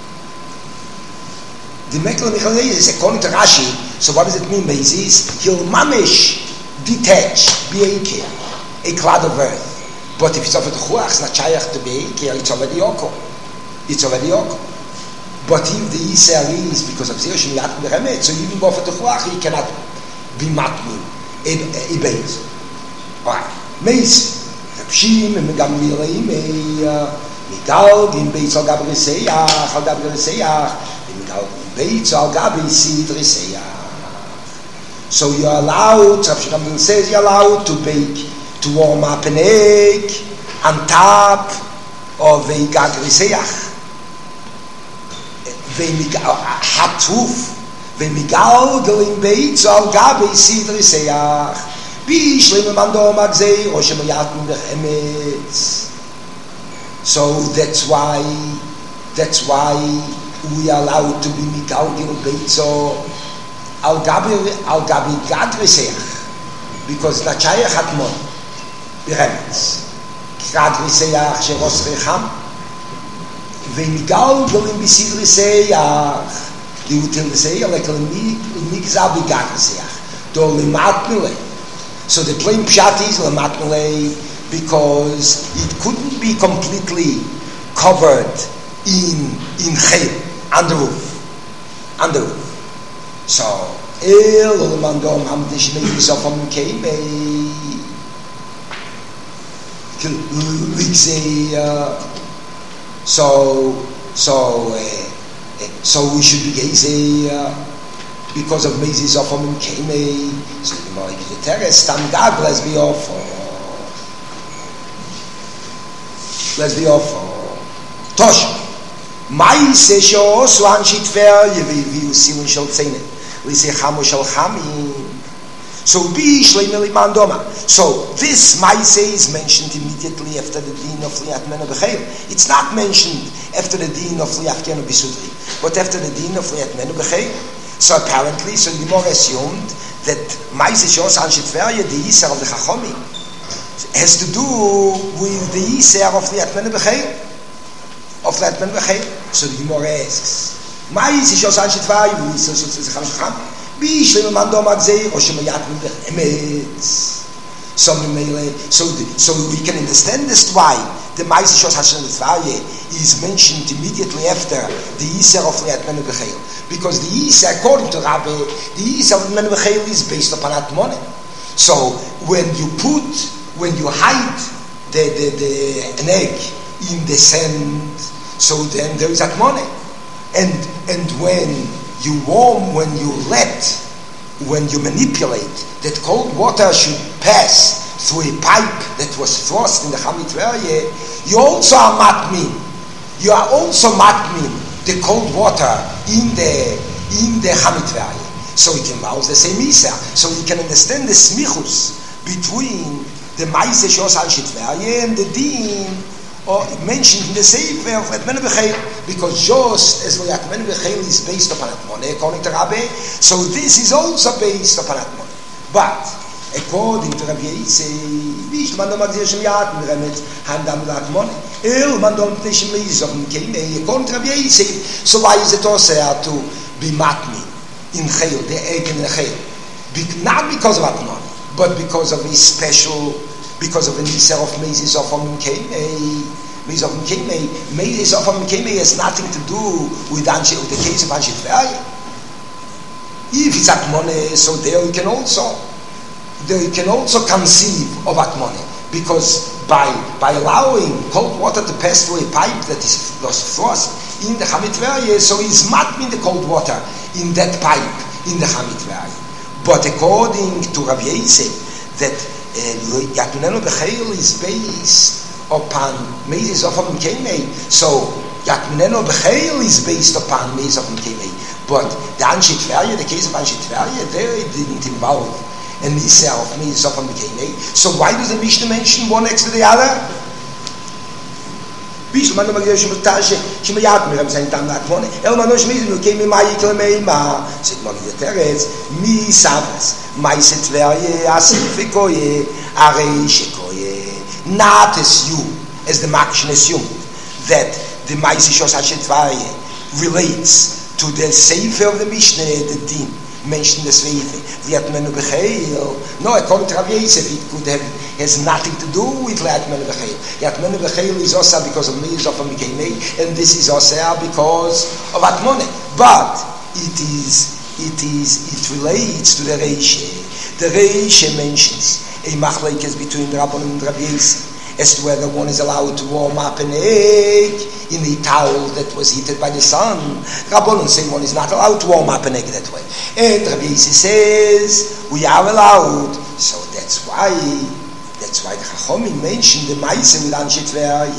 The Mekel Lemeizis, according to Rashi, so what does it mean, Meizis? He'll mamish, detach, Be'eker, a cloud of earth. But if it's of Techuach, it's not Shayach to Be'eker, it's already Yoko. It's already Yoko. But if the Yisrael is because of Zeh Shemiyat B'Remet, so even B'Ofet Techuach he cannot be matmin a base. Alright, Meis Rapshim and Gamliel Migal Gim Beitz Al Gabi Reseach Al Gabi Reseach Migal Beitz Al Gabi Sidri Reseach. So you're allowed, Rapshim says you're allowed to bake, to warm up an egg on top of a Gag Reseach. Hatuf, ומיגל גלים בית על גבי סדרי שיח בישלים מנדו מגזי או שמייתנו בחמץ. So that's why that's why we are allowed to be מיגל גל בית על גבי על גבי גדרי שיח because the שייך התמון בחמץ גדרי שיח שרוס רחם ומיגל גלים בסדרי שיח die util say like a mix up the gatsia do limatnule. So the plain pshat is limatnule because it couldn't be completely covered in in khayl under roof under roof. So el lemandom am dishmei so from came we say uh, so so uh, so we should be gazing uh, because of Mezis of Om Kemei. So the Gemara gives the teres, Tam Gag, let's be off. Let's be off. Tosh. Maise she'osu anshi Tverye v'yiviu simun shel tzeinen. L'sechamo shel chamim. So bi shleimeli mandoma. So this Maise is mentioned immediately after the din of Liat Meno B'cheil. It's not mentioned after the din of Liat Keno B'sudri, but after the din of Liat Meno B'cheil. So apparently, so the Gemara assumed that Maise she'osu anshi Tverye, the Yisar of the Chachomim, has to do with the Yisar of Liat Meno B'cheil. Of Liat Meno B'cheil. So the Gemara asks, Maise she'osu anshi Tverye, the Yisar of the Chachomim. So so we can understand this why the Maise she'osu anshi Tverye is mentioned immediately after the Yisar of Liat Meno B'cheil, because the Yisar, according to Rabbi, the Yisar of Meno B'cheil is based upon Atmone. So when you put, when you hide the, the, the an egg in the sand, so then there is Atmone, and and when you warm, when you let, when you manipulate, that cold water should pass through a pipe that was thrust in the Chamit Tverye, you also are matmin. You are also matmin the cold water in the in the Chamit Tverye. So it involves the same Isa. So you can understand the smichus between the Maise she'osu anshi Tverye and the din or mentioned in the Sefer of Liat Meno B'cheil, because just as Liat Meno B'cheil is based upon Atmone, according to Rabbi, so this is also based upon Atmone. But according to Rabbi Yitzchak, nicht man doch sehr schön jaten remet hand am Atmone, il man doch nicht mehr so Kemei, according to Rabbi Yitzchak, so why is it also to be matmi in Chayil, the egg in the Chayil, not because of Atmone, but because of a special, because of an Yisar of Mezis of Om Kemei. Mezis of Om Kemei, Mezis of Om Kemei has nothing to do with Anshe, with the case of Anshe Tverye. If it's Atmone, so there you can also, there you can also conceive of Atmone, because by by allowing cold water to pass through a pipe that is was thrust in the Chamit Tverye, so he's matmin the cold water in that pipe in the Chamit Tverye. But according to Rabbi Yitzchak, that Liat Meno B'cheil is based upon Mezis of Om Kemei. So Liat Meno B'cheil is based upon Mezis of Om Kemei. But the Anshe Tverye, the case of Anshe Tverye, there it didn't involve an Yisar of Mezis of Om Kemei. So why does the Mishnah mention one next to the other? Bishul man no magir shmutashe shmayat miram zayin tam Atmone el man no shmizim no kemi mayi klemeima sit magir teretz mi savas Maise Tverye asifikoye arei shekoye, not assume as the Makshin assumed that the Maise she'osu anshi Tverye relates to the Sefer of the Mishnah, the din mentioned the Sefer Liat Meno B'cheil. No, according to Rabbi Yitzchak, it could have, has nothing to do with Liat Meno B'cheil. Liat Meno B'cheil is also because of Mezis of Om Kemei, and this is also because of Atmone. But it is, it is, it relates to the Reishe. The Reishe mentions a machlekes between the Rabbanon and Rabbi Yitzchak as to whether one is allowed to warm up an egg in a towel that was heated by the sun. Rabbanon say one is not allowed to warm up an egg that way. And Rabbi Yitzchak says we are allowed. So that's why, that's why the Chachomim mentioned the Maise with Anshe Tverye.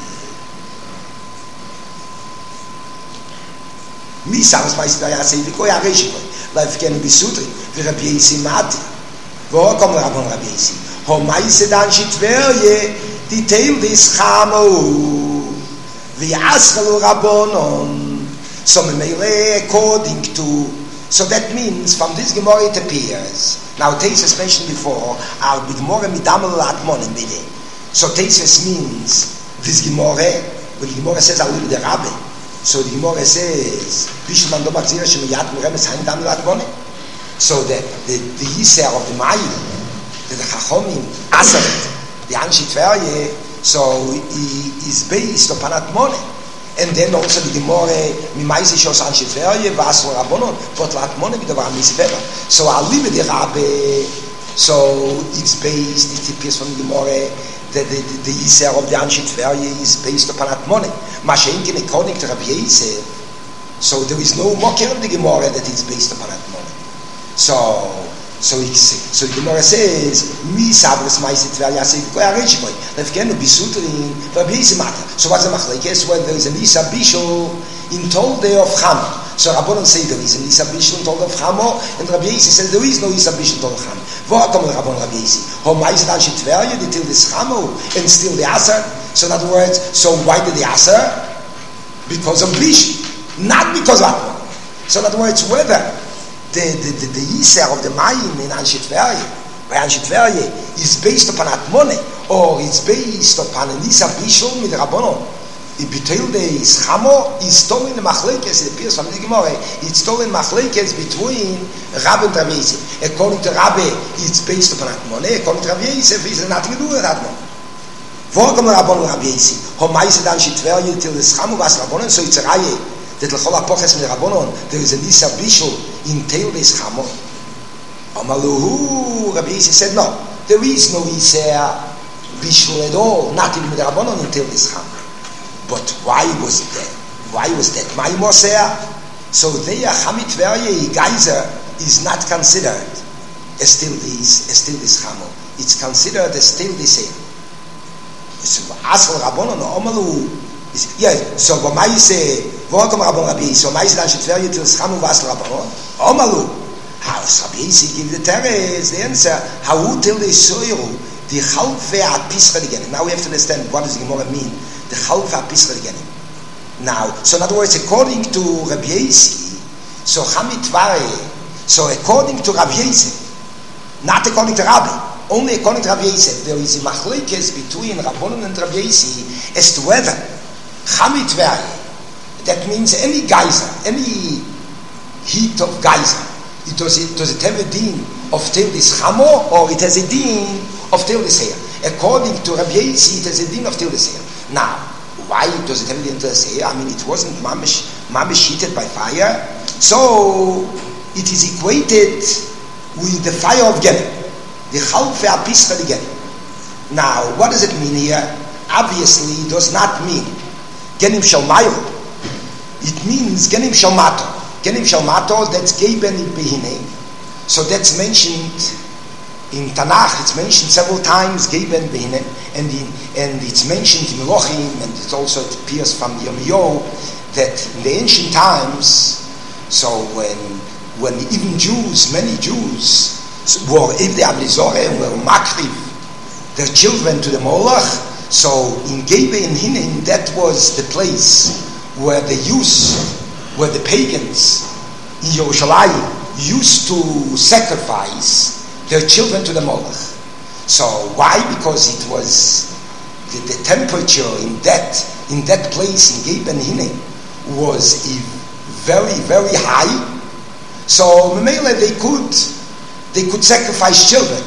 Mi savas Maise Tverye asifikoy areshikoy. Life can be sutri. Rabbi Yitzchak mati. Wo kommt Rabbanon Rabbi Yitzchak? Ho Maise Anshe Tverye, die Teil des Chamo, vi aschelu Rabbanon. So Memele, according to, so that means from this Gemara it appears. Now Teisves mentioned before, are b'Gemara midamel Atmonim b'dei. So Teisves means this Gemara, when the Gemara says I'll leave the Rabbi. So the Gemara says, Bishul man do magzira shemiyat miremes hain damel Atmonim. So the the the Yisar of the Mayim, the Chachomim Aseret, the Anshe Tverye, so he is based upon Atmone. And then also the Gemara, Mi Maise she'osu anshi Tverye, V'asro Rabbanon, Vot L'Atmone V'davar Misveva. So Alive the Rabbe, so it's based, it appears from the Gemara, that the, the, the Yisar of the Anshe Tverye is based upon Atmone. Mashenkin, according to Rabbi Yitzchak, So there is no mokir in the Gemara that it's based upon Atmona. So, so it's, so the Gemara says, Mi sabres ma'aseh Tveria yaseh v'koy ha'reish boy. Lefkenu bisutrin v'Rabbi Yossi matter. So what's the machlekes? When there is an Isa Bishul in Tolde of Chamo. So Rabbanon say there is an Isa Bishul in Tolde of Chamo, and Rabbi Yossi says there is no Isa Bishul in Tolde of Chamo. What come Rabbanon Rabbi Yossi? Ho ma'aseh dan she Tveria, they till this Chamo, and still the Aser. So in other words, so why did the Aser? Because of Bishul. Not because of Atmon. So in other words, whether the the the, the Yisr of the Mayim in Anshe Tveria, by Anshe Tveria, is based upon Atmone, or it's based upon an Isa Bishul with Rabbanon. In B'Toil the Ischamo is stolen in Machlekes, it appears from the Gemara, it's stolen Machlekes between Rabbi and Rabbi Yosef. According to Rabbi, it's based upon Atmone. According to Rabbi Yosef, it's nothing to do with Atmon. Vorgam Rabbanon Rabbi Yosef. Ho Ma'aseh Anshe Tveria till the Ischamo was Rabbanon, so it's a Raye. That l'chol ha'poches min Rabbanon, there is a Isa Bishul in Teil Beis Chamo. Amaluhu, Rabbi Yossi said, no, there is no Isa Bishul at all, not even with Rabbanon in Teil Beis Chamo. But why was that? Why was that? Mai Mosea? So there, Chamit Tveria, Geyser, is not considered as still this, as still this Chamo. It's considered as still the same. So Asal Rabbanon, Amaluhu, yeah, so B'maise, V'okom Rabban Rabbi, so Maise Dan Shetveria till Schamu Vas Rabbanon, Omalu, how Rabbi Yossi give the teres, the answer, how till they soiru, the Chalfe HaPischa again. Now we have to understand what does the Gemara mean, the Chalfe HaPischa again. Now, so in other words, according to Rabbi Yossi, so Chamit Tveria, so according to Rabbi Yossi, not according to Rabbi, only according to Rabbi Yossi, there is a machlekes between Rabbanon and Rabbi Yossi as to whether Chamit Tveria, that means any geyser, any heat of geyser, it does it does it have a din of Teil Dis Chamo, or it has a din of Teil Dis Heir? According to Rabbi Yossi, it has a din of Teil Dis Heir. Now, why does it have a din of Teil Dis Heir? I mean, it wasn't mamish, mamish heated by fire, so it is equated with the fire of Genem, the Chalfe HaPischa Genem. Now, what does it mean here? Obviously, it does not mean Genim Shel Mayro. It means Genim Shel Mato. Genim Shel Mato, that's Geben Behine. So that's mentioned in Tanakh. It's mentioned several times, Geben Behine, and in, and it's mentioned in Melochim, and it also appears from Yirmiyahu that in the ancient times, so when when even Jews, many Jews, were if they Ablizore and were makriv their children to the Moloch, so in Geben Behine, that was the place where the use, where the pagans in Yerushalayim used to sacrifice their children to the Moloch. So why? Because it was the, the temperature in that in that place in Geben Hine was very very high. So Memele they could they could sacrifice children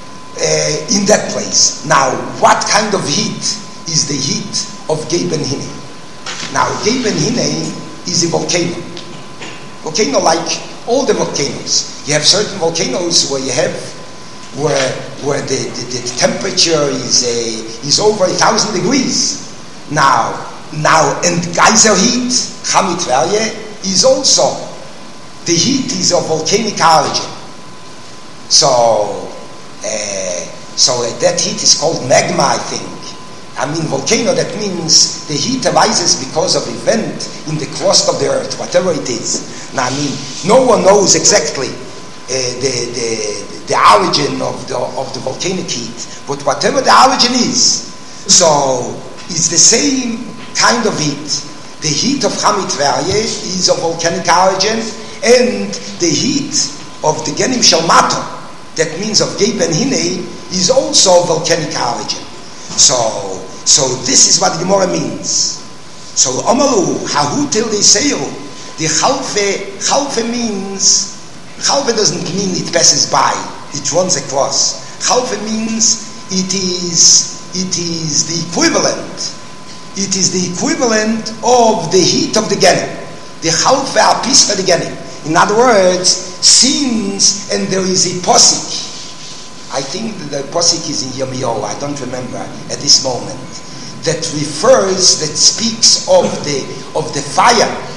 uh, in that place. Now, what kind of heat is the heat of Geben Hine? Now, Geben Hine is a volcano. Volcano like all the volcanoes. You have certain volcanoes where you have, where where the, the, the temperature is a, is over a thousand degrees. Now, now, and geyser heat, Chamit Tveria, is also, the heat is of volcanic origin. So, uh, so uh, that heat is called magma, I think. I mean, volcano, that means the heat arises because of event in the crust of the earth, whatever it is. Now, I mean, no one knows exactly uh, the, the the origin of the of the volcanic heat, but whatever the origin is, so it's the same kind of heat. The heat of Chamit Tveria is of volcanic origin, and the heat of the Genim Shel Mato, that means of Geben Hine, is also of volcanic origin. So, so this is what the Gemara means. So, Omalu, Hahu till they say, the Chalfe, Chalfe means, Chalfe doesn't mean it passes by, it runs across. Chalfe means it is, it is the equivalent, it is the equivalent of the heat of the Genim, the Chalfe HaPischa the Genim. In other words, since, and there is a posik, I think that the posik is in Yirmiyahu, I don't remember at this moment, that refers, that speaks of the of the fire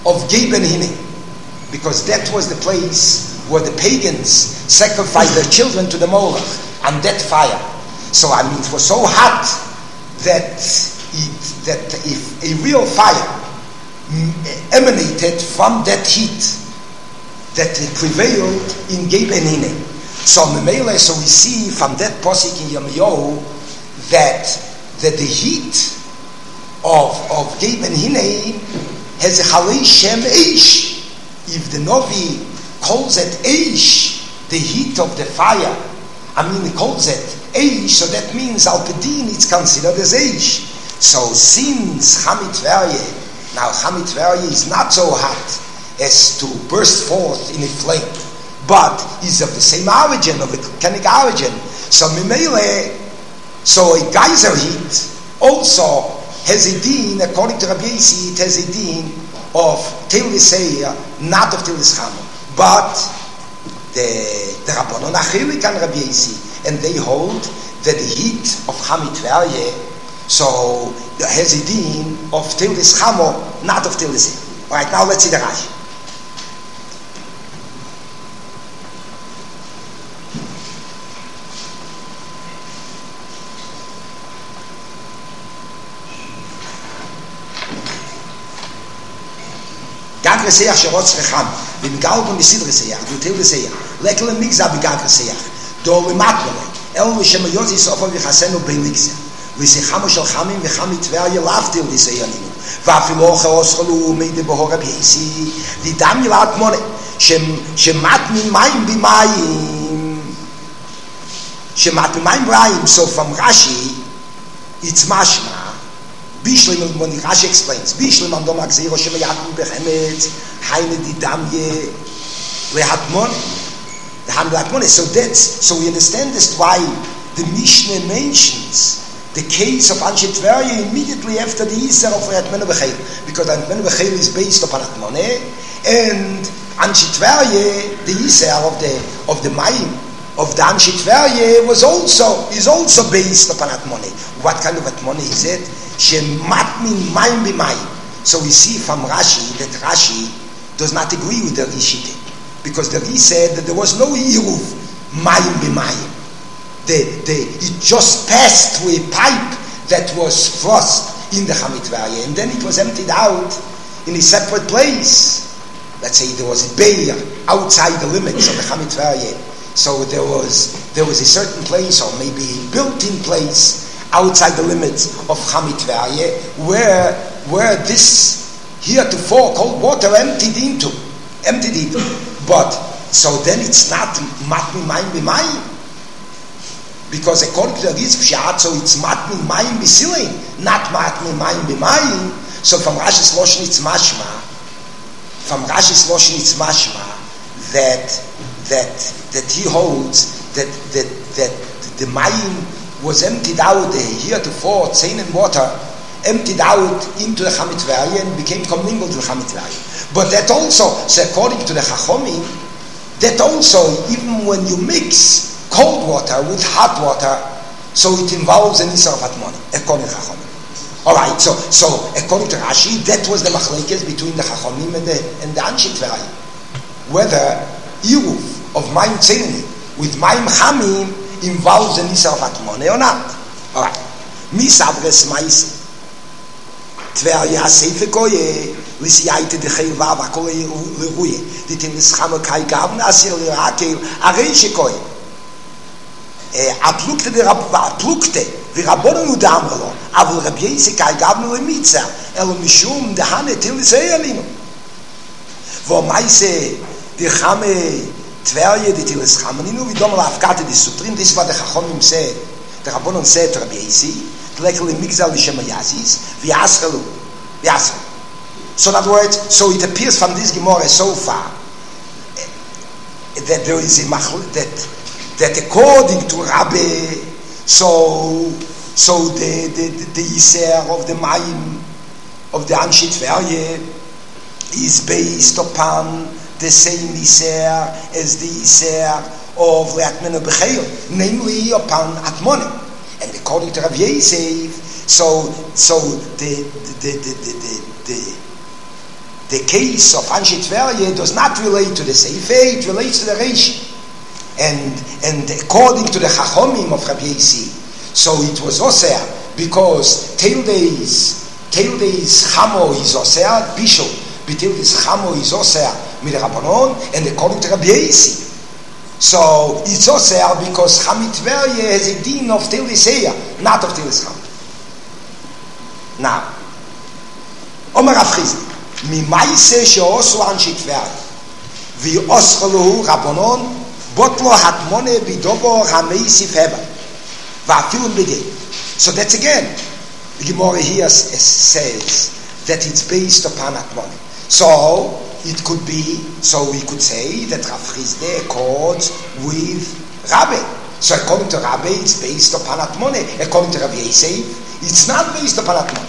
of Gei Ben Hine, because that was the place where the pagans sacrificed their children to the Molech, and that fire. So I mean, it was so hot that it, that if a real fire emanated from that heat, that it prevailed in Gei Ben Hine. So Memele, so we see from that posik in Yirmiyahu that that the heat of of Gei Ben Hine has a Chalei Shem Eish. If the Novi calls it Eish, the heat of the fire, I mean he calls it Eish, so that means Al Pedin it's considered as Eish. So since Chamit Verye, now Chamit Verye is not so hot as to burst forth in a flame, but is of the same origin, of a volcanic origin. So Mimele, so a geyser heat also has a din, according to Rabbi Yossi, it has a din of Tilis Seir, not of Tilis Chamo. But the the Rabbanon Achilik and Rabbi Yossi, and they hold that the heat of Chamit Verye, so has a din of Tilis Chamo, not of Tilis Seir. All right, now let's see the Rashi. גג רסיח שרוץ רחם, ומגל בו מסיד רסיח, דותל רסיח, לקל המגזע בגג רסיח, דור למטמלה, אלו לשם היוזי סופו ויחסנו בלגזע, ושיחמו של חמים וחמי טבע ילבתי לסיינינו, ואפילו אוכל אוסכלו מידי בהור רבי יסי, לידם ילעת מונה, שמט ממים במים, שמט ממים בריים, so from Rashi, it's mashma, Bishlim, when Rashi explains, Bishlim and Dom Akzero Shemayatun Bechemet, Haine di Damye Lehatmon, the Ham Lehatmon. So that's so we understand this why the Mishnah mentions the case of Anshe Tverye immediately after the Yisr of Atmenu Bechel, because Atmenu Bechel is based upon Atmone, and Anshe Tverye, the Yisr of the of the Mayim of the Anshe Tverye was also is also based upon Atmone. What kind of Atmone is it? Shemat min mayim b'mayim. So we see from Rashi that Rashi does not agree with the Rishite, because the Rish said that there was no iruv mayim b'mayim. The the it just passed through a pipe that was thrust in the Chamit Verye, and then it was emptied out in a separate place. Let's say there was a beir outside the limits of the Chamit Verye. So there was there was a certain place, or maybe a built-in place outside the limits of Chamit Verye, where where this heretofore cold water emptied into, emptied into. But so then it's not matmi mayim b'mayim, because according to the Riz Pshat, so it's matmi mayim b'silein, not matmi mayim b'mayim. So from Rashi's Loshen it's mashma, from Rashi's Loshen it's mashma that that that he holds that that that the mayim was emptied out, the heretofore tzain and water emptied out into the Chamit Verye and became commingled with the Chamit Verye. But that also, so according to the Chachomim, that also, even when you mix cold water with hot water, so it involves an Isar of Atmoni, according to Chachomim. Alright, so so according to Rashi, that was the machlekes between the Chachomim and the and the Anshe Tverye, whether Iruv of Mayim Tzeni with Mayim Chamim involves an Isar of Atmoni or not. Alright. Misavres Maisi. Tverye Hasefe Koye, Lisiyaite de Chayva, Vakoye Leruye, Ditim Nischamo Kai Gavn, Asir Lirakel, Areiche Koye. Aplukte de Rabba, Aplukte, Virabon Udamrelo, Avul Rabiese Kai Gavn Lemitza, Elo Mishum, de Hane Tilisayalino. Wo Maise, de Chame, Tverye, de Tilischamanino, Vidom Lafkate, de Sutrim, this is what the Chachomim said, the Rabbonon said to Rabiese, Lekele Migzal Lishemayazis, Vyaschalu, Vyaschalu. So in other words, so it appears from this Gemara so far that there is a machl that that according to Rabbi, so so the the the, the Yisr of the Mayim of the Anshe Tverye is based upon the same Yisr as the Yisr of Le'atmenu B'chayil, namely upon Atmoni. And according to Rav Yosef, so so the the the the the, the the case of Anshe Tverye does not relate to the Seifei, it relates to the Reishi. And, and according to the Chachomim of Rabbi Yossi, so it was Osir, because Tilde's, Tilde's Chamo is Osir, Bishul, but Tilde's Chamo is Osir, Midrabanon, and according to Rabbi Yossi. So it's Osir because Chamit Tverye has a din of Tilde's Eya, not of Tilde's Chamo. Now, Omer Rav Chizda, Mimaise she'osu Anshe Tverye, v'yoschaluhu Rabbanon, botlo hatmone bidobo hameisif heba, va'afilum b'dei. So that's again, the Gemara here says that it's based upon hatmone. So it could be, so we could say that Rav Chizda accords with Rabbi. So according to Rabbi, it's based upon hatmone. According to Rabbi Yosef, it's not based upon hatmone.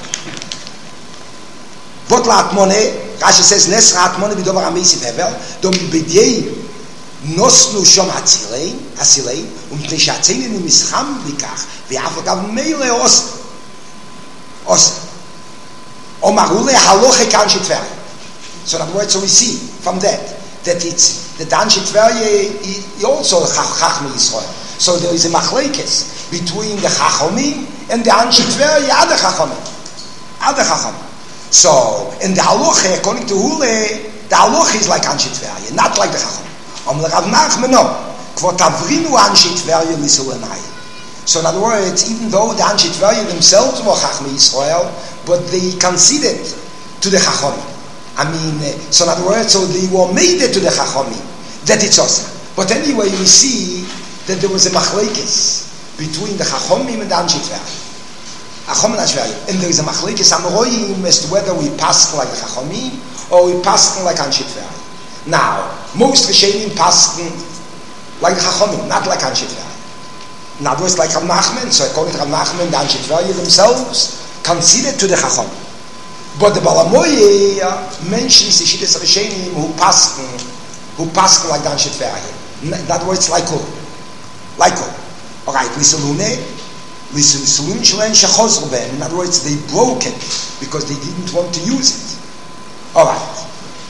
But l'hatmone, Rashi says, Nes hatmone b'dovar hameisif hevel, dom b'dei nosnu shom hatzilein, hatzilein, u'mtnei she'hatzilein imischam b'kach, v'yaf l'gav meile os, os, omarule haloche k'Anshe Tverye. So in other words, so we see from that, that it's, that Anshe Tverye is also Chachmei Yisrael. So there is a machlekes between the Chachomim and the Anshe Tverye, other Chachomim. Other Chachomim. So, in the halacha, according to Hule, the halacha is like Anshe Tverye, not like the Chacham. Om Rav Nachman, no. Kvot avrinu Anshe Tverye l'Yisrael. So, in other words, even though the Anshe Tverye themselves were Chachmei Yisrael, but they conceded to the Chacham. I mean, so in other words, so they were made it to the Chacham, that it's also. But anyway, we see that there was a machlekes between the Chachomim and the Anshe Tverye. And there is a machlekes amoroyim as to whether we pass like the Chachomim or we pass like Anshe Tverye. Now, most Rishonim pass like the Chachomim, not like Anshe Tverye. In other words, like Rav Nachman. So according to Rav Nachman, the Anshe Tverye themselves conceded to the Chachomim. But the Balamoye mentions the Shittas Rishonim who pass who pass like the Anshe Tverye. In other words, like who? Like who? All right, Lisalune. In other words, they broke it because they didn't want to use it. All right.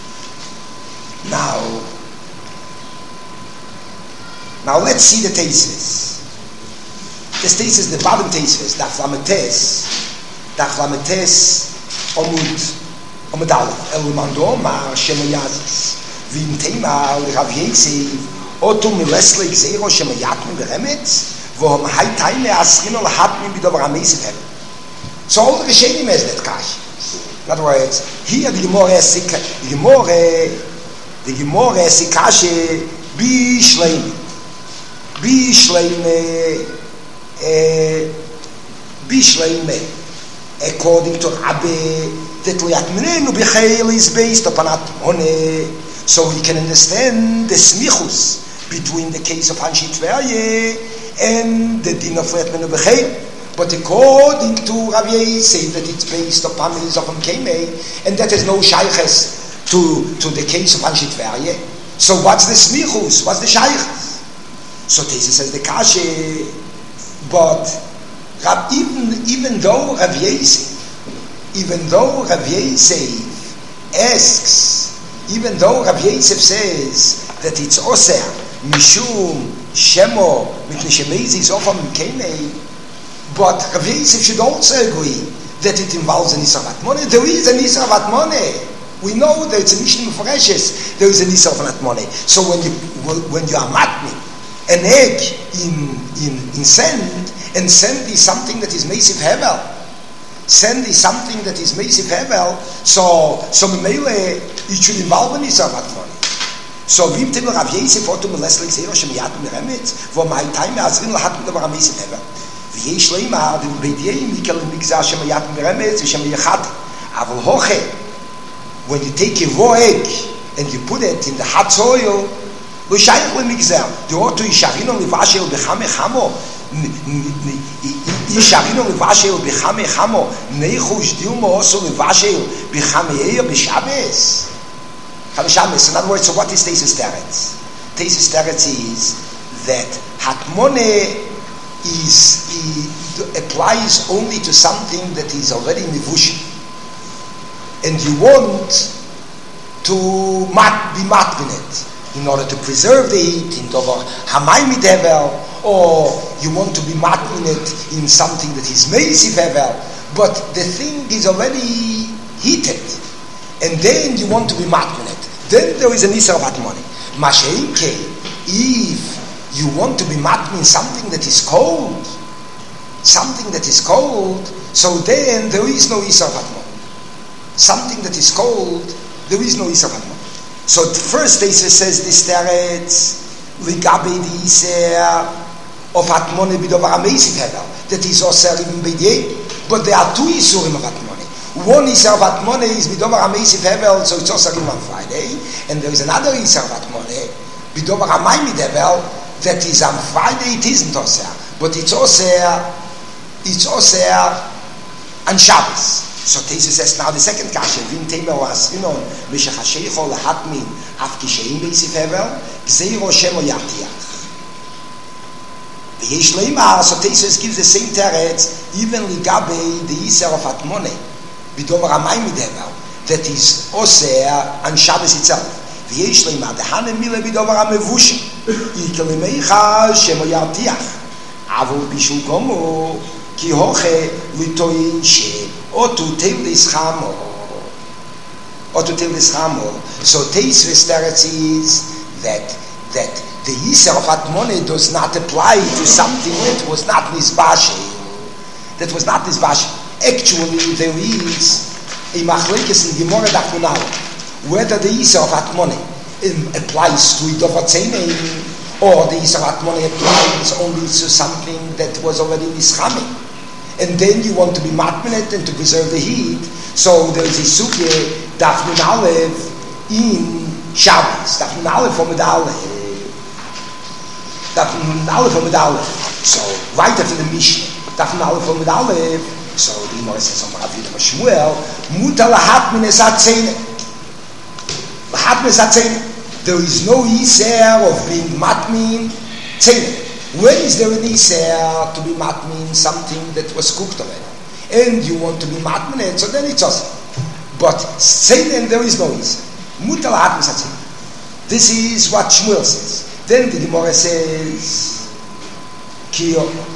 Now, now let's see the Teisves. The Teisves, the bottom Teisves, the Achlamates, the Achlamates, Omud, Omud Aleph, El Mandoma, Shemayazis, Vim Tema, Rav Yosef, Otu Milesle Gzeiro, Shemayatmi Beremetz. So all the Rishonim has that kash. In other words, here the Gemara has the Gemara, the Gemara has kash bi shleime, bi shleime, bi shleime. According to Rabbi, that liatminenu b'cheil is based upon atmone, so we can understand the smichus between the case of Anshe Tverye and the din of Liatminu B'cheil. But according to Rav Yosef, that it's based upon the Zofim Keimei, and that is no shayches to, to the case of Anshe Tverye. So what's the smichus? What's the shayches? So Teisha says the kashe, but Rav, even, even though Rav Yosef, even though Rav Yosef asks, even though Rav Yosef says that it's Osir, Mishum, Shemo, Mitnishemezi, Zofam, Keimei, but Rav Yosef should also agree that it involves an Isra Vatmone. There is an Isra Vatmone. We know that it's a Mishnah Meforeshes. There is an Isra Vatmone. So when you when you are matni an egg in in in sand, and sand is something that is Meisiv Hevel. Sand is something that is Meisiv Hevel. So so Mele it should involve an Isra Vatmone. So vim tebel Rav Yosef otu meleslik zero shemiyat meremet, vo my time azrin lahat medavar Meisiv Hevel. ויש לימה, ובדיעים יקל מגזר שמייט מרמז ושמייחד. אבל הוכה, when you take a raw egg and you put it in the hot soil, לא שייך למגזר. דעותו ישרינו לבשל בחמי חמו, ישרינו לבשל בחמי חמו, נחוש דיומו עושו לבשל בחמי איר בשבס. חמי שבס. In other words, so what is Tesis Teretz? Tesis Teretz is that Hatmone is it applies only to something that is already mivush, and you want to mat, be matminet, in order to preserve the heat, in Dover Hamaimid Hevel, or you want to be matminet in something that is Meisiv Hevel, but the thing is already heated, and then you want to be matminet. Then there is an Isser of Atmoni. Masheinke, if you want to be matmin something that is cold, something that is cold, so then there is no Isser of Atmoni. Something that is cold, there is no Isser of Atmoni. So first Isser says this teretz, Ligabe the Isser of Atmoni Bidovar HaMeisiv Hevel, that is Osir even B'Yeh, but there are two Isurim of Atmoni. One Isser of Atmoni is Bidovar HaMeisiv Hevel, so it's Osir even on Friday, and there is another Isser of Atmoni, Bidovar HaMaimid Hevel, that is on Friday, it isn't Osir, but it's Osir, it's Osir on Shabbos. So Tesis says now the second kasha, Vim Tema was, you know, Mishach HaSheicho Lehatmin, Af Kisheim Meisiv Hevel, Gzeiro Shemo Yartiach. V'yesh Leimar, so Tesis gives the same teretz, even Ligabe, the Isser of Atmoni, Bidovar HaMaimid Hevel, that is Osir on Shabbos itself. V'yesh Leimar, the Hanem Mile Bidovar HaMevushim, Ikelimeicha Shemo Yartiach. Avol Bishul Gomo, Ki Hoche Litoin She, or to tell this Chamo, or to tell this Chamo. So Tesis teretz is that that the Isser of Atmoni does not apply to something that was not Nizbashi, that was not Nizbashi. Actually, there is a Machlekes in Gemara Daf Nun Aleph, whether the Isser of Atmoni applies to Idover Tzeinin, or the Isser of Atmoni applies only to something that was already Nischami. And then you want to be matminet and to preserve the heat. So there is a sugye Daf Nun Aleph in Shabbos. Daf Nun Aleph from Aleph. Daf Nun Aleph from Aleph. So right after the Mishnah, Daf Nun Aleph from Aleph. So the Gemara says on Rav Yehuda Shmuel, Mutar lahatmines atzene. Lahatmines atzene. There is no Isser of being matmin tzene. When is there an Isser to be matmin something that was cooked already? And you want to be matmin, so then it's awesome. But Tzenen, there is no Isser. Mutar lahatmines atzene. This is what Shmuel says. Then the Gemara says, Ki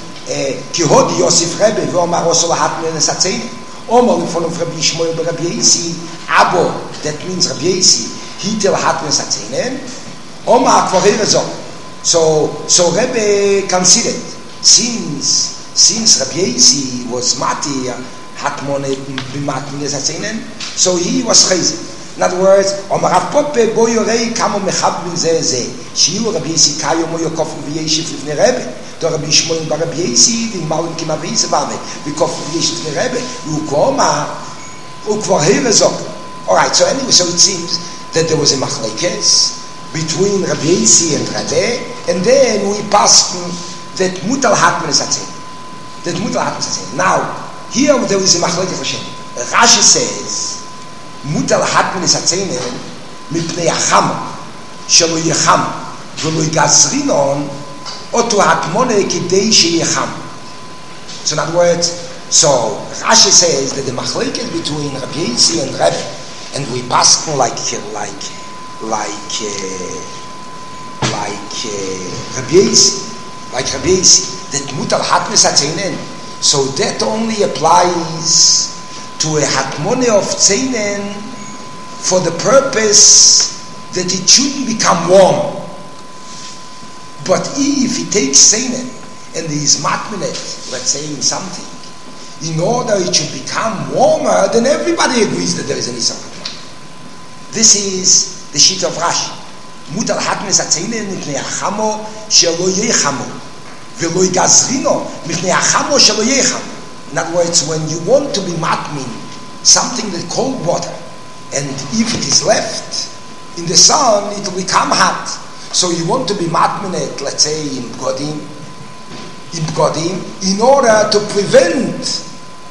hod Yosef Rebbe v'omar oso lahatmines atzene. Omar lefon of Rabbi Shmuel b'Rabbi Yosi, Abo, that means Rabbi Yosi, hitel lahatmines atzene. Omar kvarei rezon. So, so Rebbe considered, since since Rabbi Yosi was mati hatmone b'matmines atzenen, so he was chayzik. In other words, Omar Rav Pope bo yorei kamo mechab min zeh zeh, shiyu Rabbi Yosi kayo mo yokof v'yeshiv lifnei Rebbe, to Rabbi Shmuel bar Rabbi Yosi v'malim kima v'yiseh bave v'kof v'yeshiv lifnei Rebbe, u'koma u'kvar herezok. All right. So anyway, so it seems that there was a machlekes between Rabbi Yosi and Rebbe, and then we passed that mutal hatmines atzene. That mutal hatmines atzene. Now, here there is a machlekes Hashem. Rashi says, mutal hatmines atzene mipnei acham shelo yecham v'lo yigazrinon oto hatmone kidei sheyecham. So in other words, so Rashi says that the machlekes between Rabbi Yosi and Rebbe, and we passed like like. like uh, like uh, Rabbi Yosi, like Rabbi Yosi, that mutar hatmines atzenen. So that only applies to a hatmone of tzeinen for the purpose that it shouldn't become warm. But if he takes tzeinen and he is matminet, let's say in something, in order it should become warmer, then everybody agrees that there is an Isser hatmone. This is the sheet of Rashi. Mutar hatmines atzenen mipnei achamo shelo yechamo v'lo yigazrino mipnei achamo shelo yechamo. In other words, when you want to be matmin something with cold water, and if it is left in the sun, it will become hot. So you want to be matmin it, let's say in Bgodim, in Bgodim, in order to prevent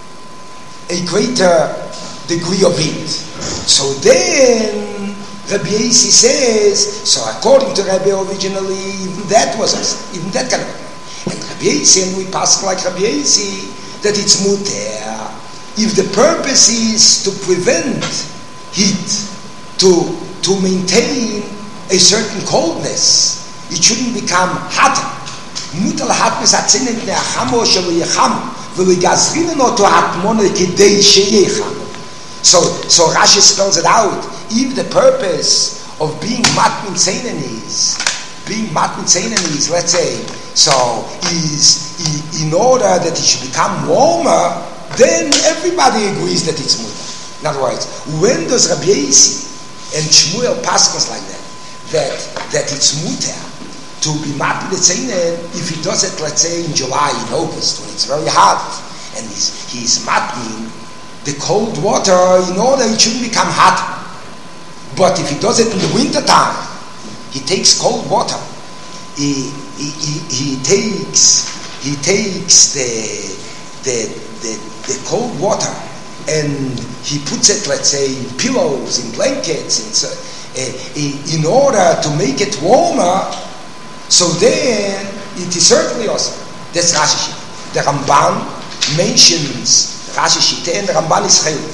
a greater degree of heat. So then Rabbi Yosi says, so according to Rabbi originally, even that was us, even that kind of thing. And Rabbi Yosi, and we pass like Rabbi Yosi, that it's muter. If the purpose is to prevent heat, to, to maintain a certain coldness. It shouldn't become hotter. Mutal hatmis atzinen ne'achamo shelo yecham v'legazrinen oto hatmona kidei sheyecham. So, so Rashi spells it out. If the purpose of being matmin seinen is, being matmin seinen is, let's say, so is in order that it should become warmer, then everybody agrees that it's mutar. In other words, when does Rabbi Yosi and Shmuel paskos like that, that that it's mutar to be matmin seinen if he does it, let's say, in July, in August, when it's very hot, and he's, he's matmin the cold water in order it shouldn't become hot. But if he does it in the winter time, he takes cold water. He he, he, he takes he takes the, the the the cold water and he puts it, let's say, in pillows, in blankets, in, uh, in order to make it warmer. So then it is certainly awesome. That's Rashi. The Ramban mentions Rashi Shita and the Ramban is Chaylik.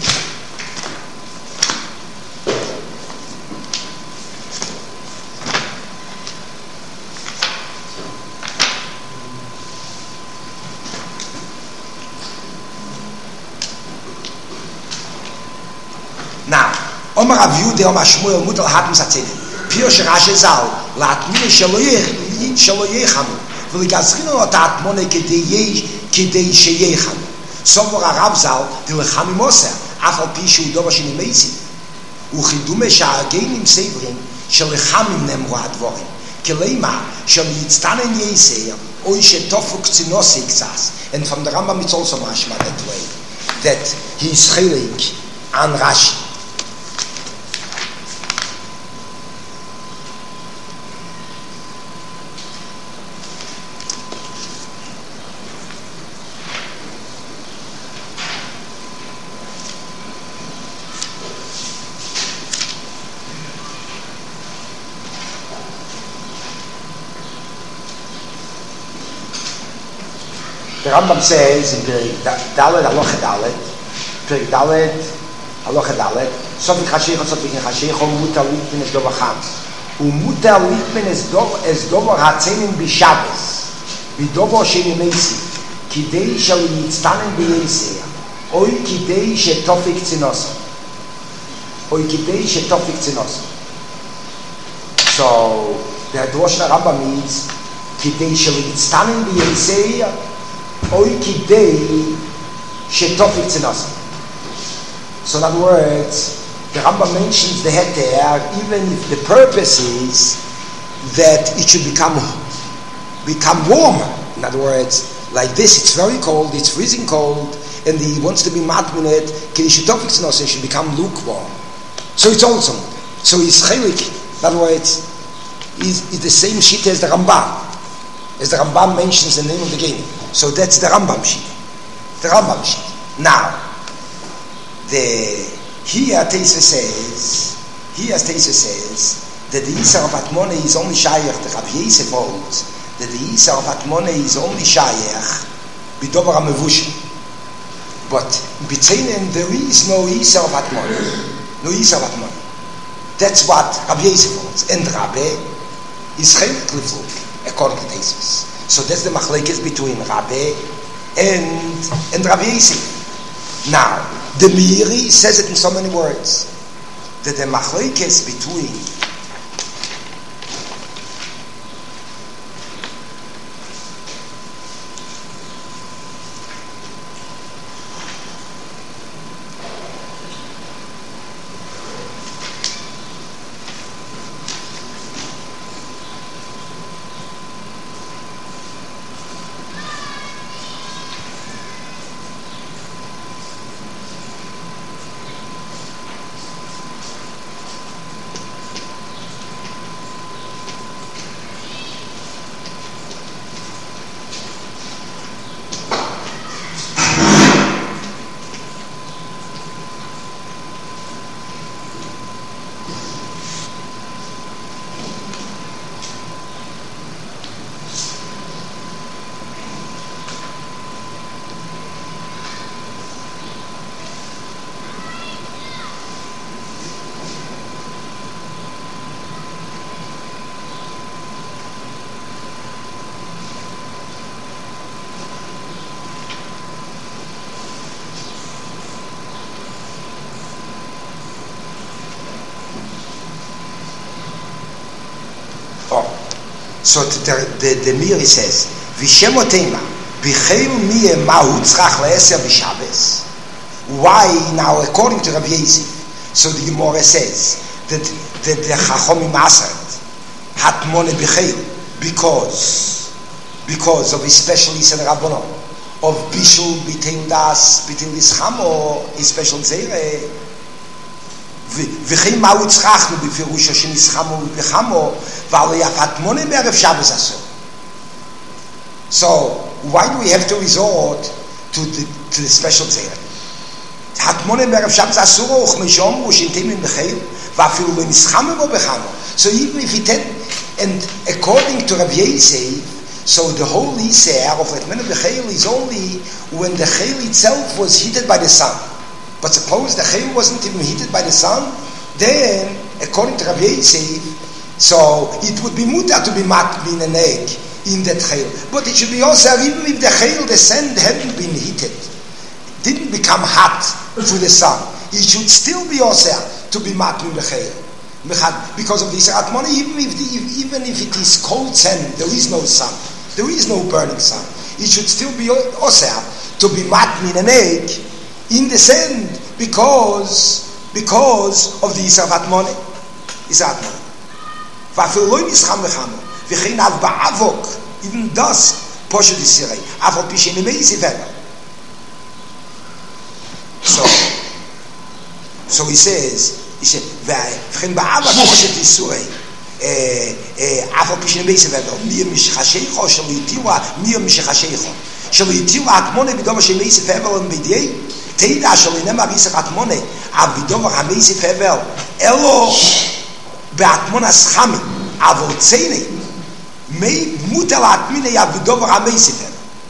Now, Omar Rav Yehuda, Omar Shmuel, Mutal Hatim Satzedin. Pio Sherashi Zal, Latmine Shelo Yechanu, V'legazrinu Ot Atmone Kedei Sheyechanu. Somor Arav Zal, Dilechami Moser, Afal Pishu Udova Shini Meisim. Uchidume Sha'agenim Severim, Shelechamim Nemru Advorim. Keleima, Shel Yitztanen Yeseir, Oy Shetofuk Tzinosi Kzas. And from the Rambam it's also mashma that way, that he is Chelik on Rashi. The Rambam says in the Dalet Halacha Dalet, Perek Dalet Halacha Dalet, Sofik Hashecho Sofik Hashecho Mutar Litmin es Dover Cham, Umutar Litmin es Dover Hatzenim B'Shabbos, B'Dover Sheni Meisi, Kidei Shal Yitztanen B'Yisei, Oy Kidei Shetofik Tzinosa, Oy Kidei Shetofik Tzinosa. So the Drosh Rambam means Kidei Shal Yitztanen B'Yisei, Oy Kidei Shetofik Tzinosa. So in other words, the Rambam mentions the head there, even if the purpose is that it should become become warmer. In other words, like this, it's very cold, it's freezing cold, and he wants to be matmunet, Kidei Shetofik Tzinosa, it should become lukewarm. So it's also, so he's chelik. In other words, he's, he's the same shit as the Rambam. As the Rambam mentions the name of the game. So that's the Rambam sheet. The Rambam sheet. Now, the here Teisa says, here Teisa says that the Yisar of Atmone is only Shayach. The Rav Yosef holds that the Yisar of Atmone is only Shayach b'dover HaMevusha. But B'tzeinen there is no Yisar of Atmone. No Yisar of Atmone. That's what Rav Yosef holds. And Rabbe is Chelik Lifluk, according to Teisvus. So that's the machlekes between Rabbe and and Rav Yosef. Now, the Meiri says it in so many words that the machlekes between So the, the, the Miri says, Vishemotema, Bichel Mie Mahu Tzrach Le'eser B'Shabbos. Why now, according to Rabbi Yosef, so the Gemara says that the, the Chachomim Asad Hatmone Bichel, because because of his special Yisrael Rabbanon, of Bishul Bitel Das, Bitel Ischamo, his special Zere, וכי מהו צרכנו בפירושו שנסחמו ובחמו ועל יפת בערב שבס אסור. So why do we have to resort to the, to the special zera? התמונה בערב שבס אסור וכמי שאומרו שינתימים בחיל ואפילו לא נסחמו בו בחמו. So even if it had, and according to Rabbi Yosef, so the whole Yisrael of Etmene b'chayil is only when the chayil itself was heated by the sun. But suppose the chayil wasn't even heated by the sun, then, according to Rabbi Yosef, so it would be mutar to be matmin an egg in that chayil. But it should be also, even if the chayil, the sand hadn't been heated, didn't become hot through the sun, it should still be also to be matmin the chayil. Because of this atmona, even if, the, even if it is cold sand, there is no sun, there is no burning sun, it should still be also to be matmin an egg in the sand, because because of the Yisrael Atmone. Yisrael Atmone. Va'afil lo nischam v'chamo, v'chein av ba'avok, even thus, poshet Yisrael, avol pishen imeiziv ever. So, so he says, he said, v'chein ba'avok poshet Yisrael, avol pishen imeiziv ever, miyam mishchashecho, shelo yitiwa, miyam mishchashecho, shelo yitiwa atmone b'dova shemeiziv ever, and b'diei, תדע שלינם הריסך התמונה אבידובר המייסיף הבל אלו בהתמונה סחמי אבל צייני מוטל התמיני אבידובר המייסיף הבל.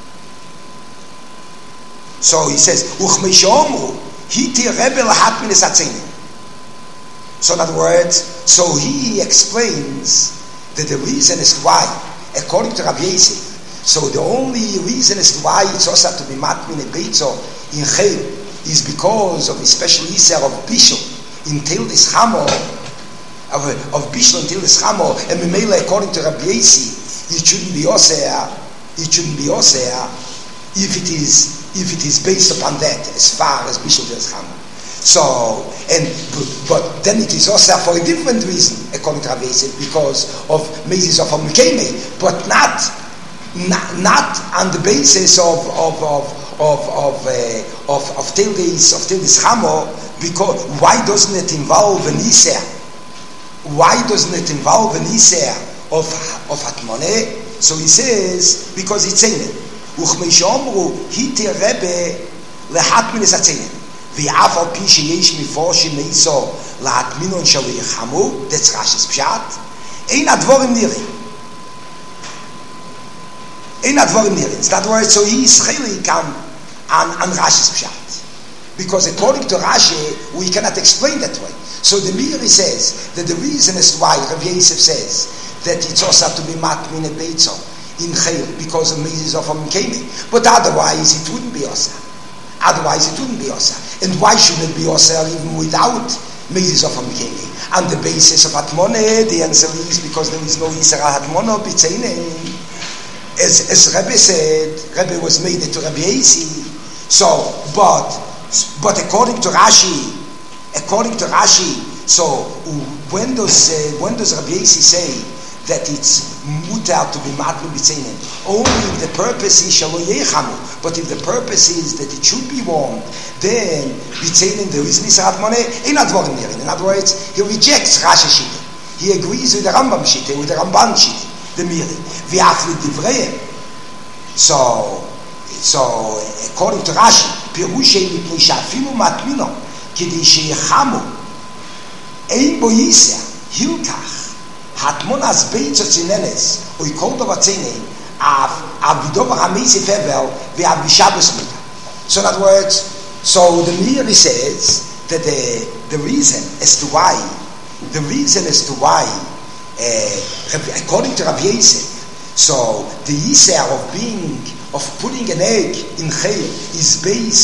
So he says וכמי שאומרו היתי רבי להתמינס הצייני. So in other words, so he explains that the reason is why, according to Rabbi Yosef, so the only reason as to why it's also to be matmin and beitzo in Chayil is because of the special Yisrael of Bishul until this Chamo, of, of Bishul until this Chamo, and Memele, according to Rabbi Yosef, it shouldn't be Osea, it shouldn't be Osea if it is if it is based upon that as far as Bishul until this Chamo. So, and but, but then it is also for a different reason, according to Rabbi Yosef, because of Mezis of Amikeme, but not Not, not on the basis of of of of of uh, of of Tildis of Tildis Chamo, because why doesn't it involve an Isser? Why doesn't it involve an Isser of of Atmone? So he says because it's in it. Uchmei shomru hiti Rebbe lehatmin es atzinen. V'af al pi sheyesh mifor shemeiso lahatminon shelo yechamu. That's Rashi's pshat. Ein advorim niri. In advorim nirin. That word, so he is chaylik on, on, on Rashi's pshat. Because according to Rashi, we cannot explain that way. So the Miri says that the reason is why Rav Yosef says that it's also to be matmin a beitzo in chayil because of Mezis of Amikeme. But otherwise it wouldn't be osa. Otherwise it wouldn't be osa. And why shouldn't it be osa even without Mezis of Amikeme? On the basis of Atmone, the answer is because there is no Yisrael Atmono b'tzeinen. As, as Rebbe said, Rebbe was made to Rabbi Yosef. So, but, but according to Rashi, according to Rashi, so when does uh, when does Rabbi Yosef say that it's mutar to be matnu b'tzeinen? Only if the purpose is shelo yechamu. But if the purpose is that it should be warmed, then b'tzeinen there is nisrat moneh in advorim nirin. In other words, he rejects Rashi shita. He agrees with the Rambam shita, with the Ramban shita. The Miri. V'af l'divrei. So, so according to Rashi, pirushei mipnei she'afilu matmino k'dei sheyechamu ein bo yiseh hilkach hatmonas beitzot zinenes oy kol davar tzinen av avidovar hameisef hevel ve'av b'shabbos mutar. So in other words, so the Miri says that the the reason as to why the reason as to why Uh, according to Rav Yosef, so the Yisrael of being of putting an egg in Chayil is based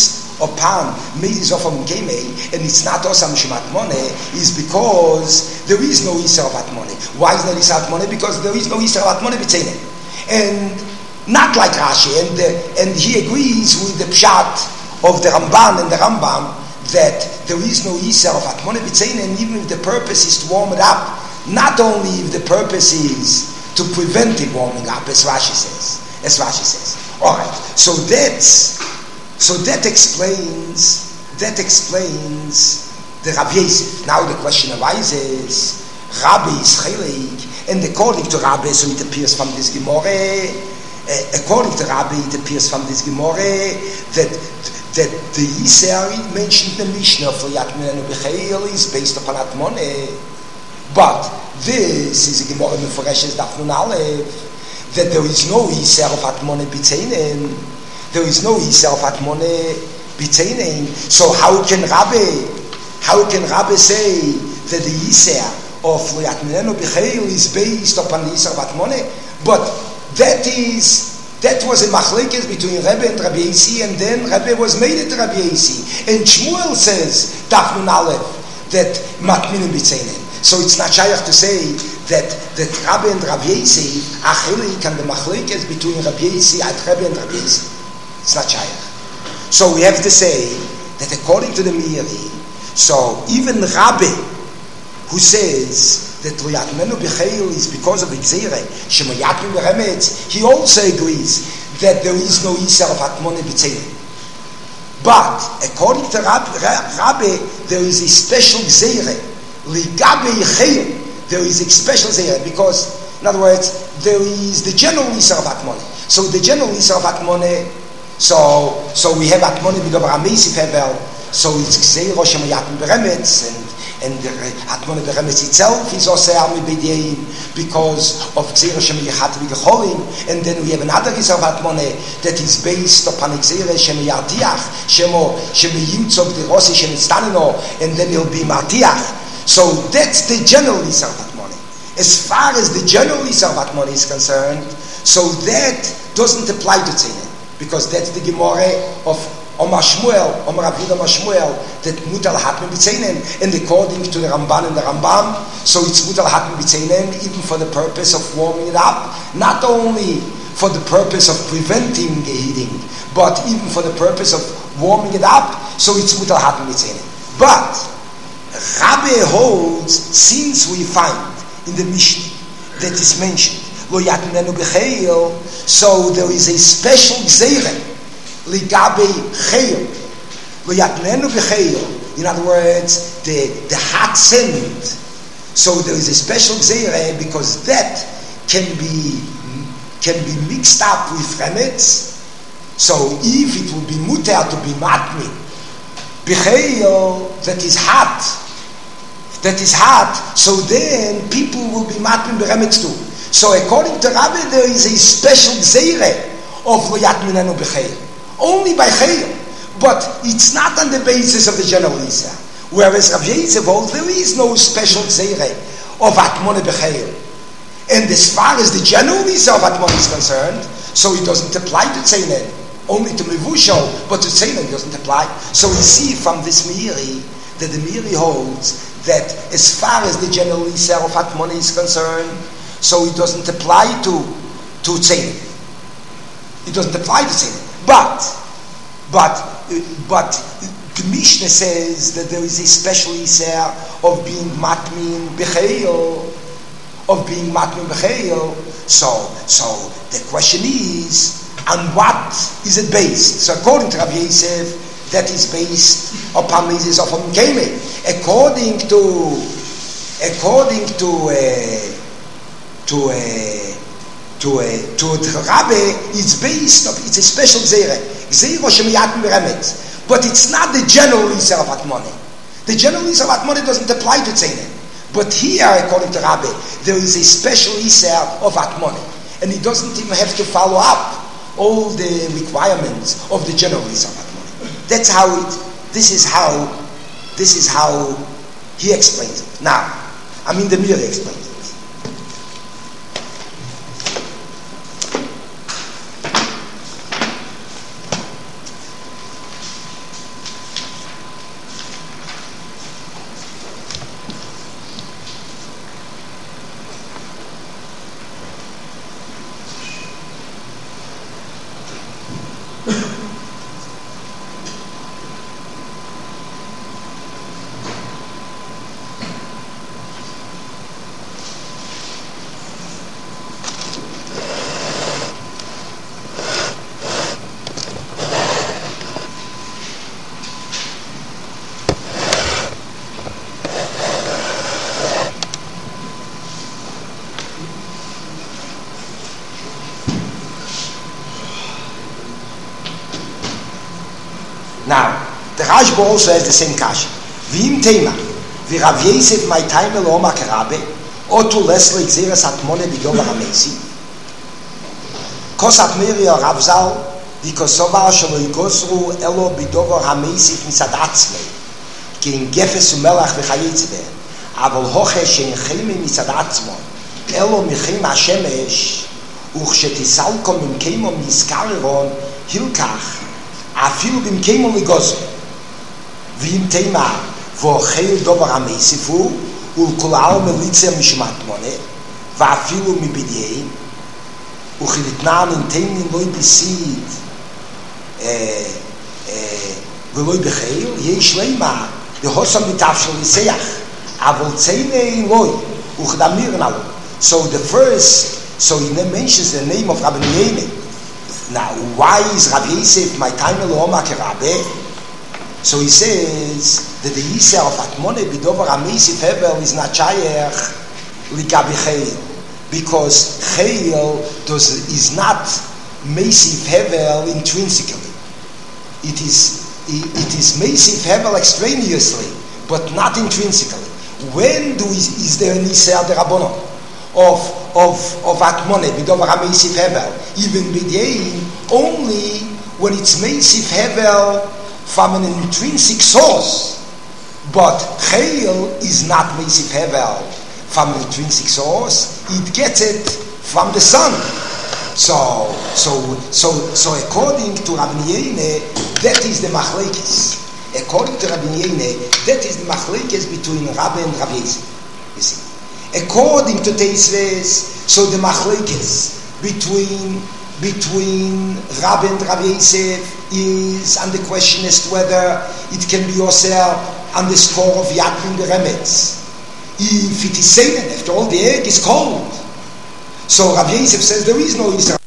upon Mezis of Amkeme, and it's not Osam Shematmone, is because there is no Isser of Atmone. Why is there Isser of Atmone? Because there is no Isser of Atmone B'Tzeinen. And not like Rashi, and, uh, and he agrees with the Pshat of the Ramban and the Rambam that there is no Isser of Atmone B'Tzeinen, even if the purpose is to warm it up. Not only if the purpose is to prevent it warming up, as Rashi says. As Rashi says. All right. So that's so that explains that explains the Rav Yosef. Now the question arises: Rabbi is chilek, and according to Rabbi, so it appears from this Gemara. Uh, according to Rabbi, it appears from this Gemara that that the Yisrael mentioned the Mishnah for Yatmen and Becheil is based upon Atmone. But this is a Gemara Meforeshes Daf Nun Aleph, that there is no Yisrael of Atmone B'Tzeinen. There is no Yisrael of Atmone B'Tzeinen. So how can Rabbi, how can Rabbi say that the Yisrael of Yatmen and Becheil is based upon the Yisrael of Atmone? But that is That was a machlekes between Rebbe and Rabbi Yossi, and then Rebbe was made it to Rabbi Yossi. And Shmuel says, Daf Nun Aleph, that matminin b'tzeinen. So it's not shaykh to say that that Rebbe and Rabbi Yossi are chilik and the machlekes between Rabbi Yossi and Rebbe and Rabbi Yossi. It's not shaykh. So we have to say that according to the Meiri, so even Rabbi, who says that Liyatmenu B'Cheil is because of Gzeire, Shemayatmenu Beremetz, he also agrees that there is no Yisrael of Atmone B'Tzeinen. But according to Rabbi, there is a special Gzeire, Ligabe Yecheil, there is a special Gzeire, because, in other words, there is the general Yisrael of Atmone. So the general Yisrael of Atmone, so so we have Atmone B'Dobar HaMeisif Hevel, so it's Gzeire Shemayatmenu Beremetz, and and the Atmone Beremetz itself is also Armi B'Diyin because of Gzeira Shem Yechat V'Gecholim, and then we have another Yisrael of Atmone that is based upon Gzeira Shem Yartiach, Shemo Shem Yimtzov the Rossi Shem Itztanino, and then he'll be Martiach. So that's the general Yisrael of Atmone. As far as the general Yisrael of Atmone is concerned, so that doesn't apply to Tzinen, because that's the Gemara of Omar Shmuel, Omar Rav Yehuda Shmuel, that mutal hatmen b'tzeinen, and according to the Ramban and the Rambam, so it's mutal hatmen b'tzeinen even for the purpose of warming it up, not only for the purpose of preventing heating, but even for the purpose of warming it up, so it's mutal hatmen b'tzeinen. But Rabbi holds, since we find in the Mishnah that is mentioned, lo yatmenu b'cheil, so there is a special gzeire Ligabe Cheil, Loyatmenu B'Cheil. In other words, the the hot sand. So there is a special gzeire because that can be can be mixed up with remetz. So if it will be mutar to be matmi, B'Cheil that is hot, that is hot. So then people will be matmi b'remetz too. So according to Rabbi, there is a special gzeire of Loyatmenu B'Cheil. Only by Chayil, but it's not on the basis of the general Yisrael. Whereas Rav Yosef holds there is no special Zeire of Atmone B'Chayil. And as far as the general Yisrael of Atmone is concerned, so it doesn't apply to Tzeinen, only to Mevusho, but to Tzeinen it doesn't apply. So we see from this Meiri that the Meiri holds that as far as the general Yisrael of Atmone is concerned, so it doesn't apply to to Tzeinen. It doesn't apply to Tzeinen. But, but, but the Mishnah says that there is a special Yisrael of being matmin b'cheil, of being matmin b'cheil. So, so the question is, on what is it based? So according to Rabbi Yosef, that is based upon Mezis of Amkeme. According to, according to, uh, to, uh, To a, to a Rabbi, it's based on, it's a special Gzeire. Gzeire Shemiyat Meremetz. But it's not the general Yisrael of Atmone. The general Yisrael of Atmone doesn't apply to Tzeinen. But here, according to Rabbi, there is a special Yisrael of Atmone. And he doesn't even have to follow up all the requirements of the general Yisrael of Atmone. That's how it, this is how, this is how he explains it. Now, I mean the Meiri explains it. The Rashba also has the same kasha. V'im tema, v'Rav Yosef my time lo omak rabbe, otu leslo exeres atmone b'dover hamesi. Kosat meri o Rav Zal, v'kosovar shelo yigosru elo b'dover hamesi mitzad atzmei, ki in gefes umelach v'chayetz beh, aval hoche shein cheme mitzad atzmo, elo michem hashemesh, וכשתיסלקו ממקיימו מזכררון הילקח אפילו במקיימו לגוזו ואם תימה ואוכל דובר המסיפו ולכולאו מליצה משמעת מונה ואפילו מבדיין וכדתנן אינתנין לא בסיד ולא בחיל יש לימה דהוסם בתפשל לסייח אבל צייני אלוי וכדמיר נלו. So the first So he mentions the name of Rabbi Yehuda. Now, why is Rav Yosef my time lo omak rabbe? So he says that the Yisra of Atmone b'dover hamesif hevel is not shayach ligabi chayil, because chayil does is not mesif hevel intrinsically. It is it, it is mesif hevel extraneously, but not intrinsically. When do is, is there an Yisra de Rabbanon of of of atmone b'dover hamesif hevel, even b'dein, only when it's mesif hevel from an intrinsic source, but chayil is not mesif hevel from an intrinsic source. It gets it from the sun. So so so so according to Rabbi Yehuda, that is the machlekes. According to Rabbi Yehuda, that is the machlekes between Rabbi and Rav Yosef. You see. According to Teisves, so the machlekes between between Rabbi and Rav Yosef is, and the question as to whether it can be yourself on the score of Yatmin the Remetz. If it is seinen, after all the egg is cold. So Rav Yosef says there is no Yisrael.